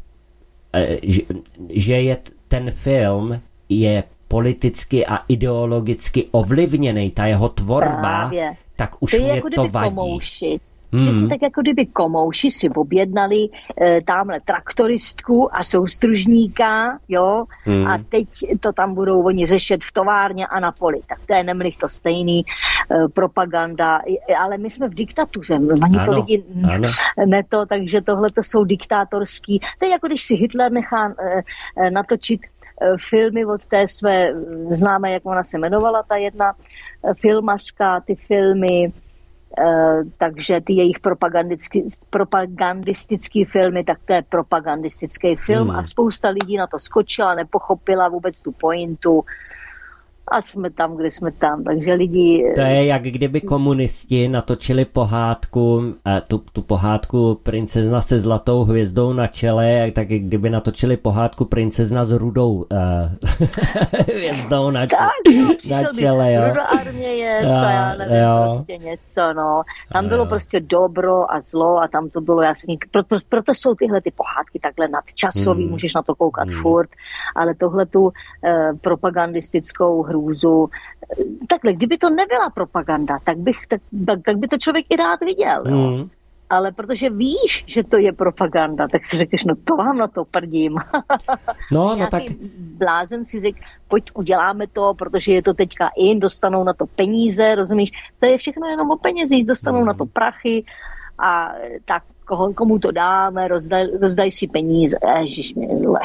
že je ten film je politicky a ideologicky ovlivněný, ta jeho tvorba, Právě. tak už to mě jako to vadí. Komouši. Hmm. Že si tak jako kdyby komouši si objednali e, tamhle traktoristku a soustružníka, jo, hmm. a teď to tam budou oni řešit v továrně a na poli. Tak to je nemlich to stejný, e, propaganda, ale my jsme v diktatuře, ani to lidi ne to, takže tohle to jsou diktátorský. To je jako když si Hitler nechá e, e, natočit e, filmy od té své známé, jak ona se jmenovala, ta jedna e, filmařka, ty filmy. Uh, takže ty jejich propagandistický, propagandistický filmy, tak to je propagandistický film hmm. a spousta lidí na to skočila, nepochopila vůbec tu pointu a jsme tam, kde jsme tam, takže lidi... To je jak kdyby komunisti natočili pohádku, tu, tu pohádku Princezna se zlatou hvězdou na čele, tak jak kdyby natočili pohádku Princezna s rudou uh, hvězdou na, če- tak, na čele. Jo. Rudo arměje, co já nevím, jo. prostě něco, no. Tam bylo prostě dobro a zlo a tam to bylo jasný. Proto, proto jsou tyhle ty pohádky takhle nadčasový, hmm. můžeš na to koukat hmm. furt, ale tohle tu uh, propagandistickou hru takhle, kdyby to nebyla propaganda, tak, bych, tak, tak by to člověk i rád viděl. No. Mm. Ale protože víš, že to je propaganda, tak si řekneš, no to vám na to prdím. No, no tak... blázen si řekl, pojď uděláme to, protože je to teďka in, dostanou na to peníze, rozumíš? To je všechno jenom o penězích, dostanou mm. na to prachy a tak koho, komu to dáme, rozdaj, rozdaj si peníze. Ježiš, mě je zle.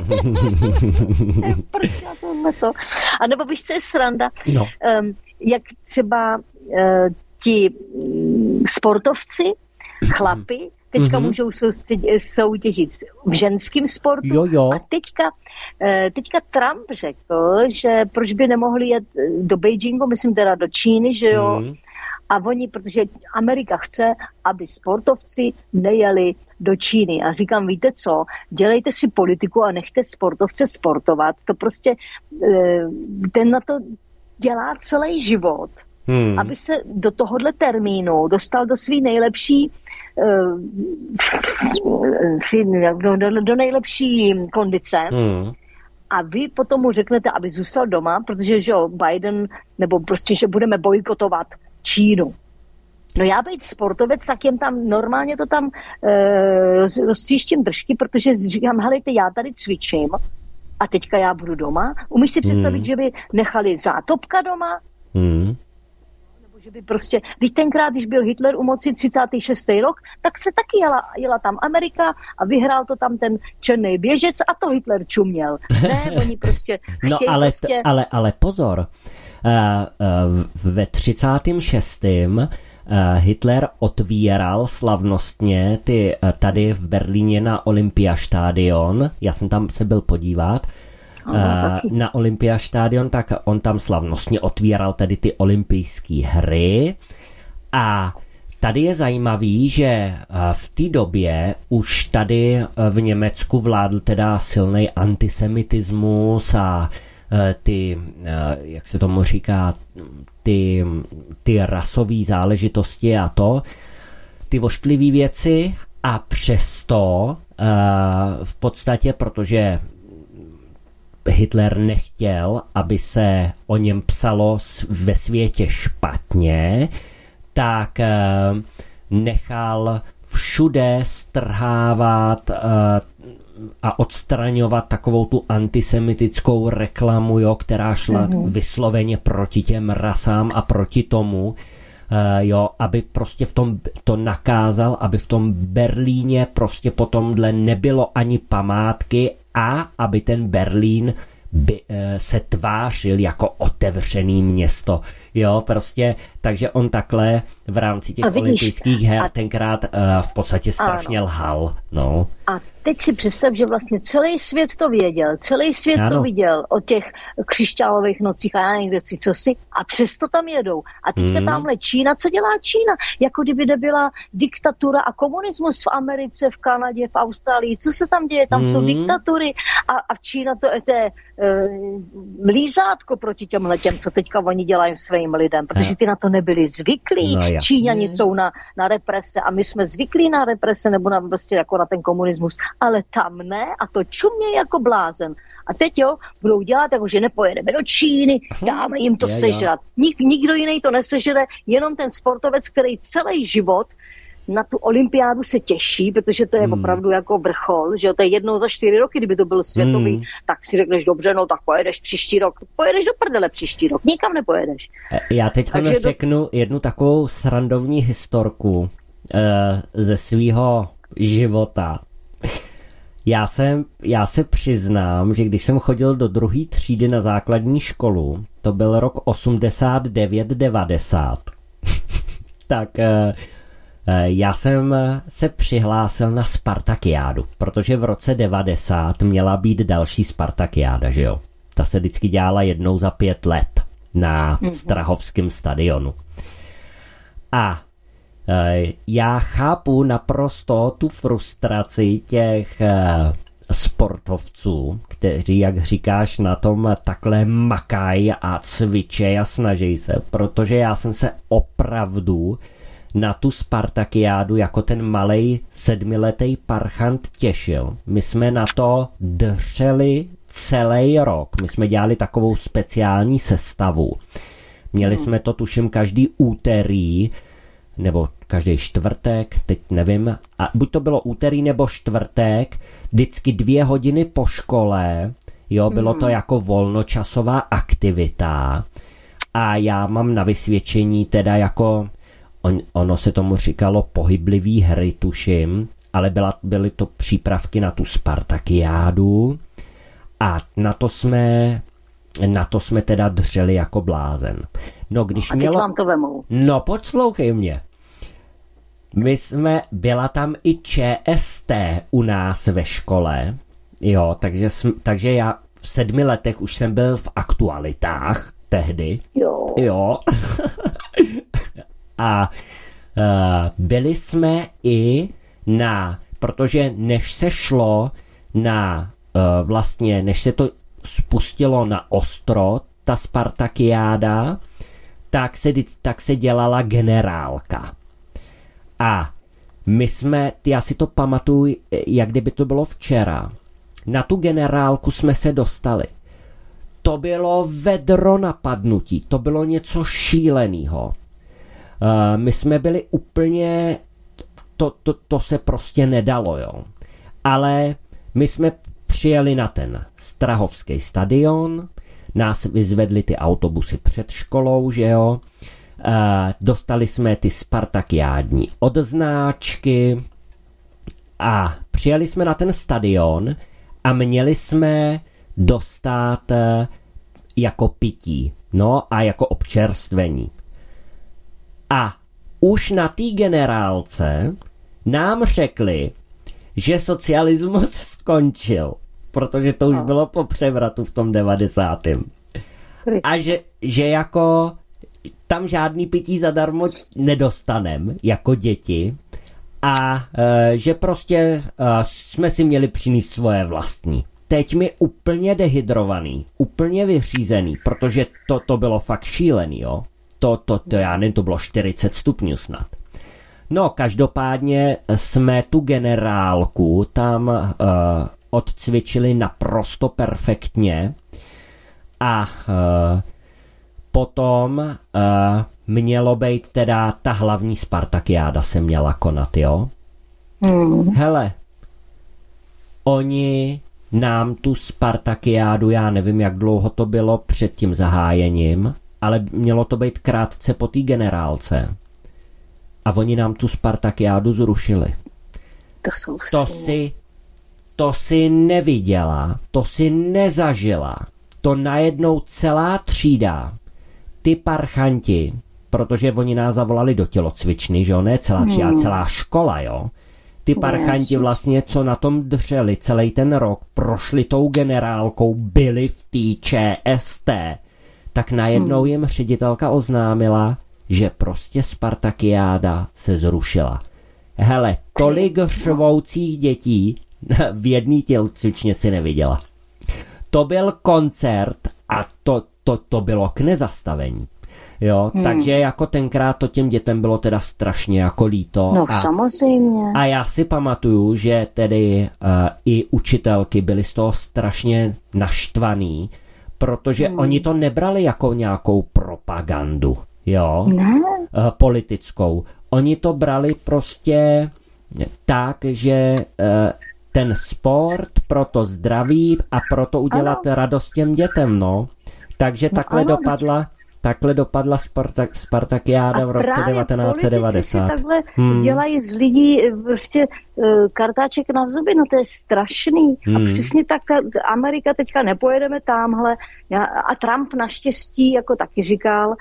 Proč na tohle to? A nebo víš, co je sranda? No. Um, jak třeba uh, ti um, sportovci, chlapi, teďka mm-hmm. můžou soutěžit v ženském sportu. Jo, jo. A teďka, teďka Trump řekl, že proč by nemohli jet do Beijingu, myslím teda do Číny, že jo. Mm. A oni, protože Amerika chce, aby sportovci nejeli do Číny. A říkám, víte co, dělejte si politiku a nechte sportovce sportovat. To prostě, ten na to dělá celý život. Hmm. Aby se do tohohle termínu dostal do svý nejlepší do, do, do nejlepší kondice. Hmm. A vy potom mu řeknete, aby zůstal doma, protože že jo, Biden, nebo prostě, že budeme bojkotovat Čínu. No já být sportovec, tak jen tam normálně to tam e, roztříštím držky, protože říkám, helejte, já tady cvičím a teďka já budu doma. Umíš si představit, hmm. že by nechali zátopka doma? Hmm. Nebo že by prostě, když tenkrát, když byl Hitler u moci třicátý šestý rok, tak se taky jela, jela tam Amerika a vyhrál to tam ten černý běžec a to Hitler čuměl. Ne, oni prostě no ale, prostě... T, ale, ale pozor, uh, uh, ve třicátém šestém Hitler otvíral slavnostně ty tady v Berlíně na Olympiastadion. Já jsem tam se byl podívat. Aha, na Olympiastadion, tak on tam slavnostně otvíral tedy ty olympijské hry. A tady je zajímavý, že v té době už tady v Německu vládl teda silný antisemitismus a ty, jak se tomu říká, ty, ty rasové záležitosti a to, ty ošklivé věci a přesto v podstatě, protože Hitler nechtěl, aby se o něm psalo ve světě špatně, tak nechal všude strhávat a odstraňovat takovou tu antisemitickou reklamu, jo, která šla mm-hmm. vysloveně proti těm rasám a proti tomu, uh, jo, aby prostě v tom to nakázal, aby v tom Berlíně prostě potomhle nebylo ani památky a aby ten Berlín by, uh, se tvářil jako otevřený město. Jo, prostě, takže on takhle v rámci těch vidíš, olympijských her a... tenkrát uh, v podstatě strašně ano. lhal. No. A teď si představ, že vlastně celý svět to věděl, celý svět ano. to viděl o těch křišťálových nocích a já někde si co si a přesto tam jedou. A teďka hmm. tamhle Čína, co dělá Čína? Jako kdyby nebyla diktatura a komunismus v Americe, v Kanadě, v Austrálii. Co se tam děje? Tam hmm. jsou diktatury a, a v Čína to je té uh, lízátko proti těm letěm, co teďka oni dělají svým lidem, protože ty na to nebyli zvyklí. No, Číňani jsou na, na represe a my jsme zvyklí na represe nebo na, prostě jako na ten komunismus. Ale tam ne a to čumě jako blázen. A teď jo, budou dělat jako, že nepojedeme do Číny, dáme jim to je, sežrat. Nik, nikdo jiný to nesežere, jenom ten sportovec, který celý život na tu olympiádu se těší, protože to je hmm. opravdu jako vrchol, že jo, to je jednou za čtyři roky, kdyby to byl světový, hmm. tak si řekneš, dobře, no tak pojedeš příští rok. Pojedeš do prdele příští rok, nikam nepojedeš. Já teď řeknu do... jednu takovou srandovní historku uh, ze svýho života. Já, jsem, já se přiznám, že když jsem chodil do druhé třídy na základní školu, to byl rok osmdesát devět devadesát, tak uh, já jsem se přihlásil na Spartakiádu, protože v roce devadesát měla být další Spartakiáda, že jo? Ta se vždycky dělala jednou za pět let na Strahovském stadionu. A já chápu naprosto tu frustraci těch sportovců, kteří, jak říkáš, na tom takhle makají a cvičej a snaží se, protože já jsem se opravdu na tu Spartakiádu jako ten malej sedmiletý parchant těšil. My jsme na to dřeli celý rok. My jsme dělali takovou speciální sestavu. Měli jsme to, tuším, každý úterý, nebo každý čtvrtek, teď nevím, a buď to bylo úterý nebo čtvrtek, vždycky dvě hodiny po škole, jo, bylo to jako volnočasová aktivita a já mám na vysvědčení teda jako, on, ono se tomu říkalo pohyblivý hry, tuším, ale byla, byly to přípravky na tu Spartakiádu a na to jsme na to jsme teda dřeli jako blázen. No, když a teď mělo... vám to vemou. No, poslouchej mě. My jsme, byla tam i ČST u nás ve škole, jo, takže, jsme, takže já v sedmi letech už jsem byl v Aktualitách tehdy. Jo. Jo. A uh, byli jsme i na, protože než se šlo na, uh, vlastně, než se to spustilo na ostro, ta Spartakiáda, tak se, tak se dělala generálka. A my jsme, já si to pamatuju, jak kdyby to bylo včera. Na tu generálku jsme se dostali. To bylo vedro napadnutí, to bylo něco šílenýho. Uh, my jsme byli úplně, to, to, to se prostě nedalo, jo. Ale my jsme přijeli na ten Strahovský stadion, nás vyzvedli ty autobusy před školou, že jo. Uh, dostali jsme ty spartakiádní odznáčky a přijeli jsme na ten stadion a měli jsme dostat uh, jako pití, no a jako občerstvení. A už na té generálce nám řekli, že socialismus skončil, protože to už bylo po převratu v tom devadesátém. A že, že jako tam žádný pití zadarmo nedostanem jako děti a e, že prostě e, jsme si měli přinést svoje vlastní. Teď mi úplně dehydrovaný, úplně vyřízený, protože to, to bylo fakt šílený, jo. To, to, to já nevím, to bylo čtyřicet stupňů snad. No, každopádně jsme tu generálku tam uh, odcvičili naprosto perfektně a uh, potom uh, mělo být teda ta hlavní Spartakiáda se měla konat, jo? Mm. Hele, oni nám tu Spartakiádu, já nevím, jak dlouho to bylo před tím zahájením, ale mělo to být krátce po té generálce. A oni nám tu Spartakiádu zrušili. To jsou to si, to si neviděla, to si nezažila. To najednou celá třída, ty parchanti, protože oni nás zavolali do tělocvičny, že jo, ne celá třída, hmm. celá škola, jo. Ty parchanti vlastně, co na tom dřeli celý ten rok, prošli tou generálkou, byli v té ČST, tak najednou hmm. jim ředitelka oznámila, že prostě Spartakiáda se zrušila. Hele, tolik řvoucích dětí v jedné tělocvičně si neviděla. To byl koncert a to, to, to bylo k nezastavení. Jo, hmm. takže jako tenkrát to těm dětem bylo teda strašně jako líto. No a, samozřejmě. A já si pamatuju, že tedy uh, i učitelky byly z toho strašně naštvaný, protože hmm. oni to nebrali jako nějakou propagandu, jo, ne. Uh, politickou. Oni to brali prostě tak, že uh, ten sport pro to zdraví a pro to udělat ano. radost těm dětem, no. Takže no takhle ano, dopadla takhle dopadla Spartak, Spartakiáda v roce devatenáct set devadesát. Takhle hmm. dělají z lidí prostě uh, kartáček na zuby, no to je strašný. Hmm. A přesně tak ta Amerika teďka nepojedeme tamhle. A Trump naštěstí jako taky říkal,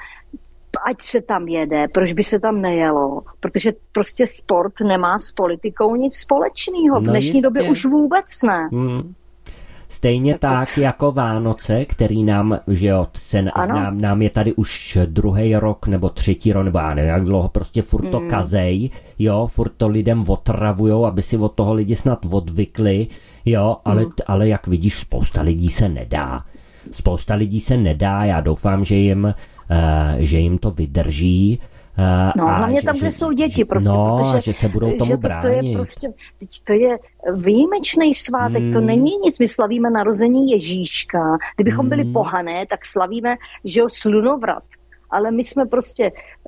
ať se tam jede, proč by se tam nejelo, protože prostě sport nemá s politikou nic společného. V no dnešní jistě. době už vůbec ne. Hmm. Stejně tak, tak jako Vánoce, který nám, že jo, se, nám, nám je tady už druhý rok, nebo třetí rok, nebo já nevím, jak dlouho, prostě furt to hmm. kazej, jo, furt to lidem otravujou, aby si od toho lidi snad odvykli, jo, ale, hmm. ale jak vidíš, spousta lidí se nedá. Spousta lidí se nedá, já doufám, že jim, uh, že jim to vydrží. No, a hlavně tam, že, kde jsou děti, prostě, no, protože že se budou tomu že bránit. To je prostě, teď to je výjimečný svátek, hmm. to není nic, my slavíme narození Ježíška. Kdybychom hmm. byli pohané, tak slavíme, že jo, slunovrat. Ale my jsme prostě,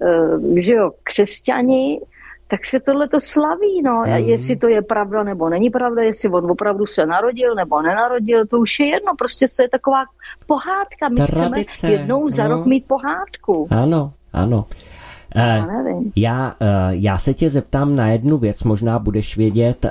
že jo, křesťani, tak se tohle to slaví, no. Hmm. Jestli to je pravda nebo není pravda, jestli on opravdu se narodil nebo nenarodil, to už je jedno, prostě to je taková pohádka. My Tradice. chceme jednou za no. rok mít pohádku. Ano, ano. Já, já, já se tě zeptám na jednu věc, možná budeš vědět.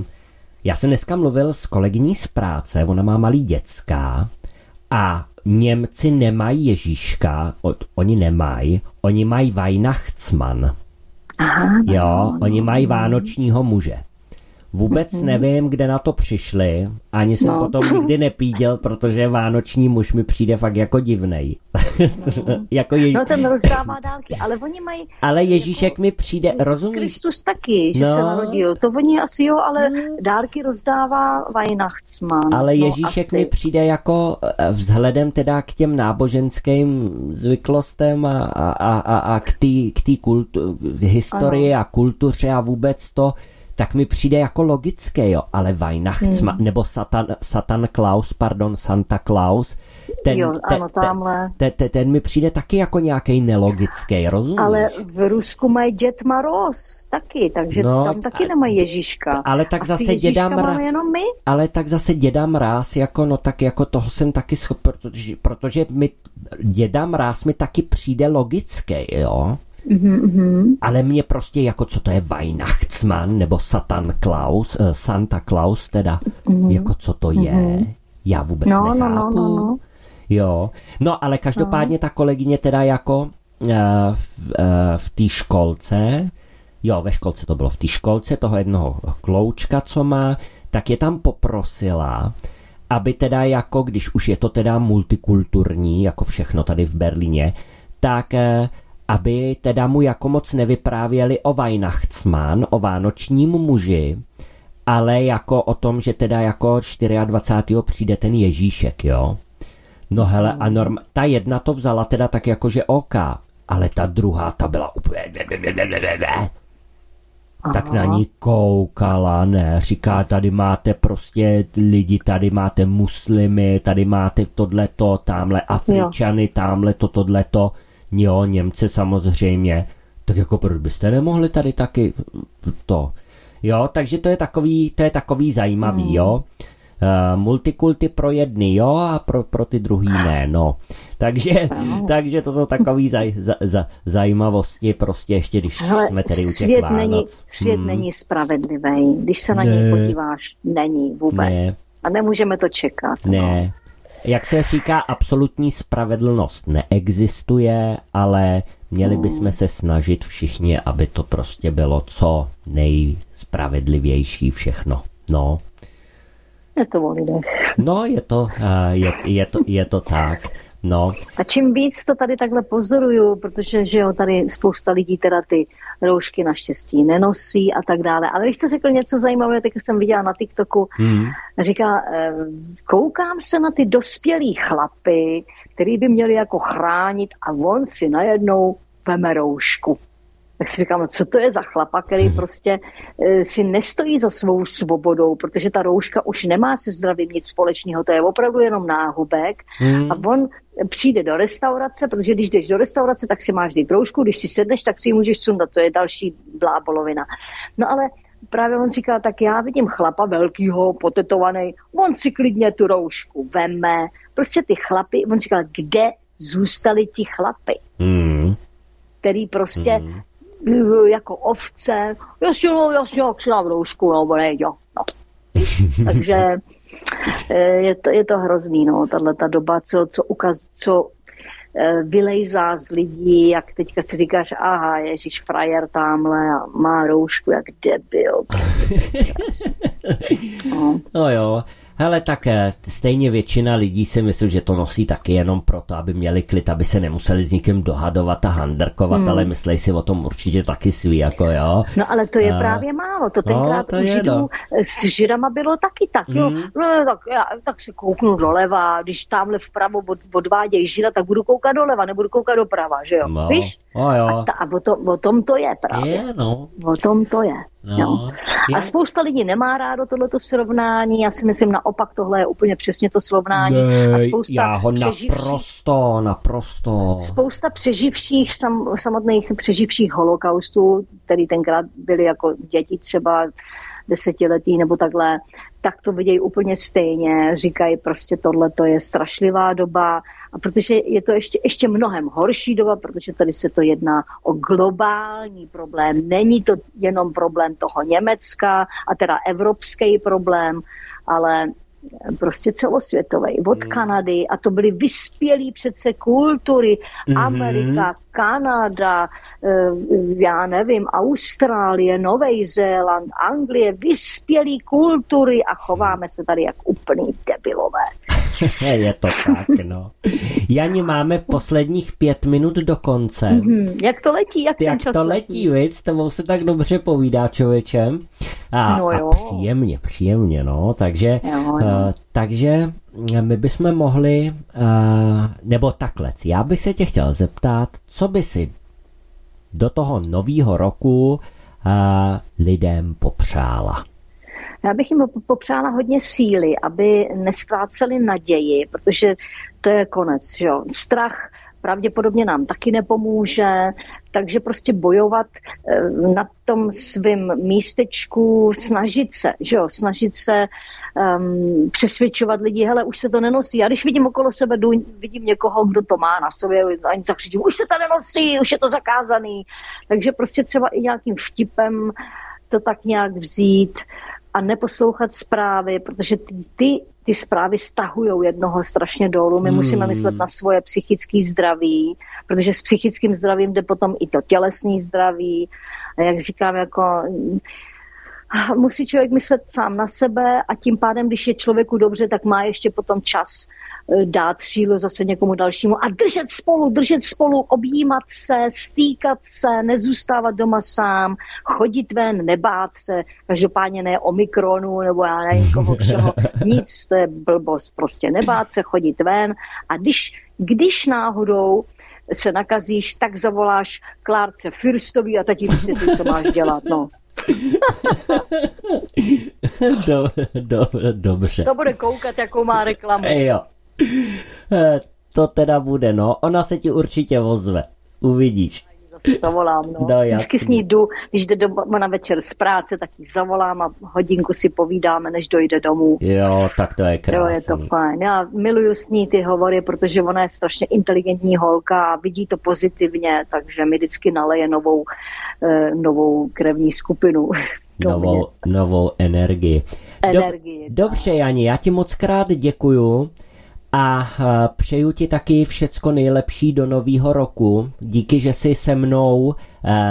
Já jsem dneska mluvil s kolegyní z práce, ona má malý děcka a Němci nemají Ježíška, oni nemají, oni mají Weihnachtsmann. Aha, Jo, no, oni mají vánočního muže. Vůbec Mhm. nevím, kde na to přišli, ani jsem No. potom nikdy nepíděl, protože vánoční muž mi přijde fakt jako divnej. jako Ježí... No ten rozdává dálky, ale oni mají... Ale Ježíšek jako, mi přijde, Ježíš rozumíš? Kristus taky, že No. se narodil. To oni asi jo, ale dárky rozdává Weihnachtsmann. Ale no, Ježíšek asi. mi přijde jako eh, vzhledem teda k těm náboženským zvyklostem a, a, a, a, a k té k té kultu, historii Ano. a kultuře a vůbec to, tak mi přijde jako logické, jo, ale Weihnachtsmann, hmm. nebo Satan, Satan Claus, pardon, Santa Claus, ten, Jo, te, ano, tamhle. te, te, ten mi přijde taky jako nějaký nelogický, rozumíš? Ale v Rusku mají Děd Maroz taky, takže No, tam taky a- nemají Ježíška. ale tak Asi zase Ježíška děda Mra- máme jenom my. Ale tak zase děda Mráz, jako no tak jako toho jsem taky schop, protože, protože mi děda Mráz mi taky přijde logický, jo? Mm-hmm. Ale mě prostě jako co to je Weihnachtsmann nebo Satan Claus, eh, Santa Claus teda, mm-hmm. jako co to je, mm-hmm. já vůbec No, nechápu. no, no, no, no. Jo, no ale každopádně no. ta kolegyně teda jako uh, v, uh, v té školce, jo, ve školce to bylo, v té školce toho jednoho kloučka, co má, tak je tam poprosila, aby teda jako, když už je to teda multikulturní, jako všechno tady v Berlíně, tak uh, aby teda mu jako moc nevyprávěli o Weihnachtsmann, o vánočním muži, ale jako o tom, že teda jako dvacátého čtvrtého přijde ten Ježíšek, jo. No hele, a norm, ta jedna to vzala teda tak jako, že OK, ale ta druhá, ta byla úplně... Tak na ní koukala, ne, říká, tady máte prostě lidi, tady máte muslimy, tady máte tohleto, tamhle Afričany, tamhle to, tohleto, jo, Němce samozřejmě, tak jako proč byste nemohli tady taky to, jo, takže to je takový, to je takový zajímavý, hmm. jo. Uh, multikulty pro jedny, jo, a pro, pro ty druhý ne, no. Takže, no. takže to jsou takový zaj, za, za, zajímavosti, prostě ještě, když Hele, jsme tady u těch svět Vánoc. Není, svět hmm. není spravedlivý, když se na ne. něj podíváš, není vůbec. Ne. A nemůžeme to čekat. Ne. No. Jak se říká, absolutní spravedlnost neexistuje, ale měli hmm. bychom se snažit všichni, aby to prostě bylo co nejspravedlivější všechno, no. Je to o lidech. No, je to, je, je, to, je to tak. No. A čím víc to tady takhle pozoruju, protože že jo, tady spousta lidí teda ty roušky naštěstí nenosí a tak dále. Ale když jste řekl něco zajímavého, tak jsem viděla na TikToku, hmm. říká, koukám se na ty dospělý chlapy, který by měli jako chránit a on si najednou veme roušku. Tak si říkám, co to je za chlapa, který prostě e, si nestojí za svou svobodou, protože ta rouška už nemá se zdravím nic společného, to je opravdu jenom náhubek. Hmm. A on přijde do restaurace, protože když jdeš do restaurace, tak si máš vzít roušku, když si sedneš, tak si ji můžeš sundat, to je další blábolovina. No ale právě on říká, tak já vidím chlapa velkýho, potetovaný, on si klidně tu roušku veme. Prostě ty chlapy, on říkal, kde zůstali ti chlapy, hmm. který prostě hmm. jako ovce, jasně, no, jasně, jak si dám roušku, no, jo, no. Takže je to, je to hrozný, no, tato doba, co, co, ukaz, co vylejzá z lidí, jak teďka si říkáš, aha, ježíš, frajer tamhle a má roušku, jak debil. no. no jo. Hele, tak stejně většina lidí si myslí, že to nosí taky jenom proto, aby měli klid, aby se nemuseli s nikým dohadovat a handrkovat, hmm. ale myslej si o tom určitě taky svý, jako jo. No ale to je a... právě málo, to tenkrát no, to u Židů no. s Židama bylo taky tak, hmm. jo. No, tak, já, tak se kouknu doleva, když tamhle vpravo od, odvádějí Žida, tak budu koukat doleva, nebudu koukat doprava, že jo, no. víš? O, jo. A, ta, a o, to, o tom to je právě. Je, no. O tom to je. No, je. A spousta lidí nemá rádo tohleto srovnání, já si myslím naopak tohle je úplně přesně to srovnání. Ne, a spousta já ho naprosto, naprosto. Spousta přeživších, sam, samotných přeživších holokaustů, který tenkrát byli jako děti třeba desetiletí nebo takhle, tak to vidějí úplně stejně, říkají prostě tohle to je strašlivá doba a protože je to ještě, ještě mnohem horší doba, protože tady se to jedná o globální problém, není to jenom problém toho Německa a teda evropský problém, ale prostě celosvětový, od mm. Kanady, a to byly vyspělý přece kultury, mm-hmm. Amerika, Kanada, já nevím, Austrálie, Nový Zéland, Anglie, vyspělý kultury a chováme se tady jak úplný debilové. Je to tak, no. Jani, máme posledních pět minut do konce. Mm-hmm. Jak to letí? Jak, jak čas to letí, letí, s tebou se tak dobře povídá, člověče. A, no a příjemně, příjemně, no. Takže, jo, jo. Uh, takže my bychom mohli, uh, nebo takhle, já bych se tě chtěl zeptat, co by si do toho nového roku uh, lidem popřála? Já bych jim popřála hodně síly, aby nestráceli naději, protože to je konec. Že jo? Strach pravděpodobně nám taky nepomůže, takže prostě bojovat na tom svém místečku, snažit se, že jo? snažit se um, přesvědčovat lidi, hele, už se to nenosí. Já když vidím okolo sebe, jdu, vidím někoho, kdo to má na sobě, ani zakřičím, už se to nenosí, už je to zakázaný. Takže prostě třeba i nějakým vtipem to tak nějak vzít a neposlouchat zprávy, protože ty, ty, ty zprávy stahujou jednoho strašně dolů. My hmm. musíme myslet na svoje psychické zdraví, protože s psychickým zdravím jde potom i to tělesné zdraví. A jak říkám, jako musí člověk myslet sám na sebe a tím pádem, když je člověku dobře, tak má ještě potom čas dát sílu zase někomu dalšímu a držet spolu, držet spolu, objímat se, stýkat se, nezůstávat doma sám, chodit ven, nebát se, každopádně ne omikronu nebo já nevím koho všeho, nic, to je blbost, prostě nebát se, chodit ven a když, když náhodou se nakazíš, tak zavoláš Klárce Firstový a ta ti vysvětlí, co máš dělat, no. do, do, dobře. To bude koukat, jakou má reklamu. E, jo. E, to teda bude, no. Ona se ti určitě ozve. Uvidíš. Zase zavolám, no. no Vždycky s ní jdu, když jde doma na večer z práce, tak ji zavolám a hodinku si povídáme, než dojde domů. Jo, tak to je krásný. Jo, je to fajn. Já miluju s ní ty hovory, protože ona je strašně inteligentní holka a vidí to pozitivně, takže mi vždycky naleje novou, eh, novou krevní skupinu. Novou, novou energii. energii. Dob- dobře, Jani, já ti moc krát děkuju. A přeju ti taky všecko nejlepší do nového roku. Díky, že jsi se mnou uh,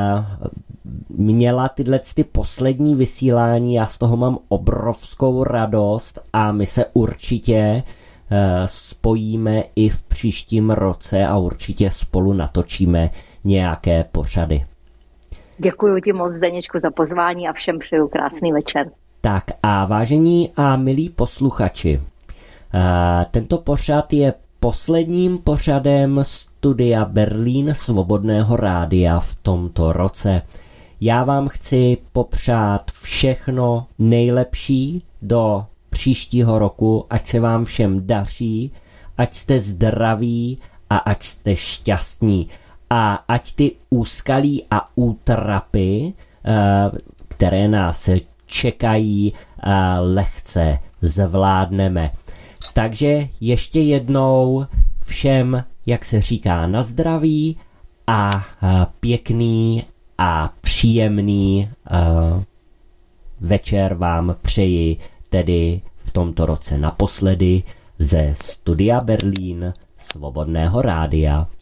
měla tyhle ty poslední vysílání. Já z toho mám obrovskou radost a my se určitě uh, spojíme i v příštím roce a určitě spolu natočíme nějaké pořady. Děkuji ti moc, Zdeněčku, za pozvání a všem přeju krásný večer. Tak a vážení a milí posluchači, Uh, tento pořad je posledním pořadem Studia Berlín Svobodného rádia v tomto roce. Já vám chci popřát všechno nejlepší do příštího roku, ať se vám všem daří, ať jste zdraví a ať jste šťastní. A ať ty úskalí a útrapy, uh, které nás čekají, uh, lehce zvládneme. Takže ještě jednou všem, jak se říká, na zdraví a pěkný a příjemný uh, večer vám přeji tedy v tomto roce naposledy ze Studia Berlín Svobodného rádia.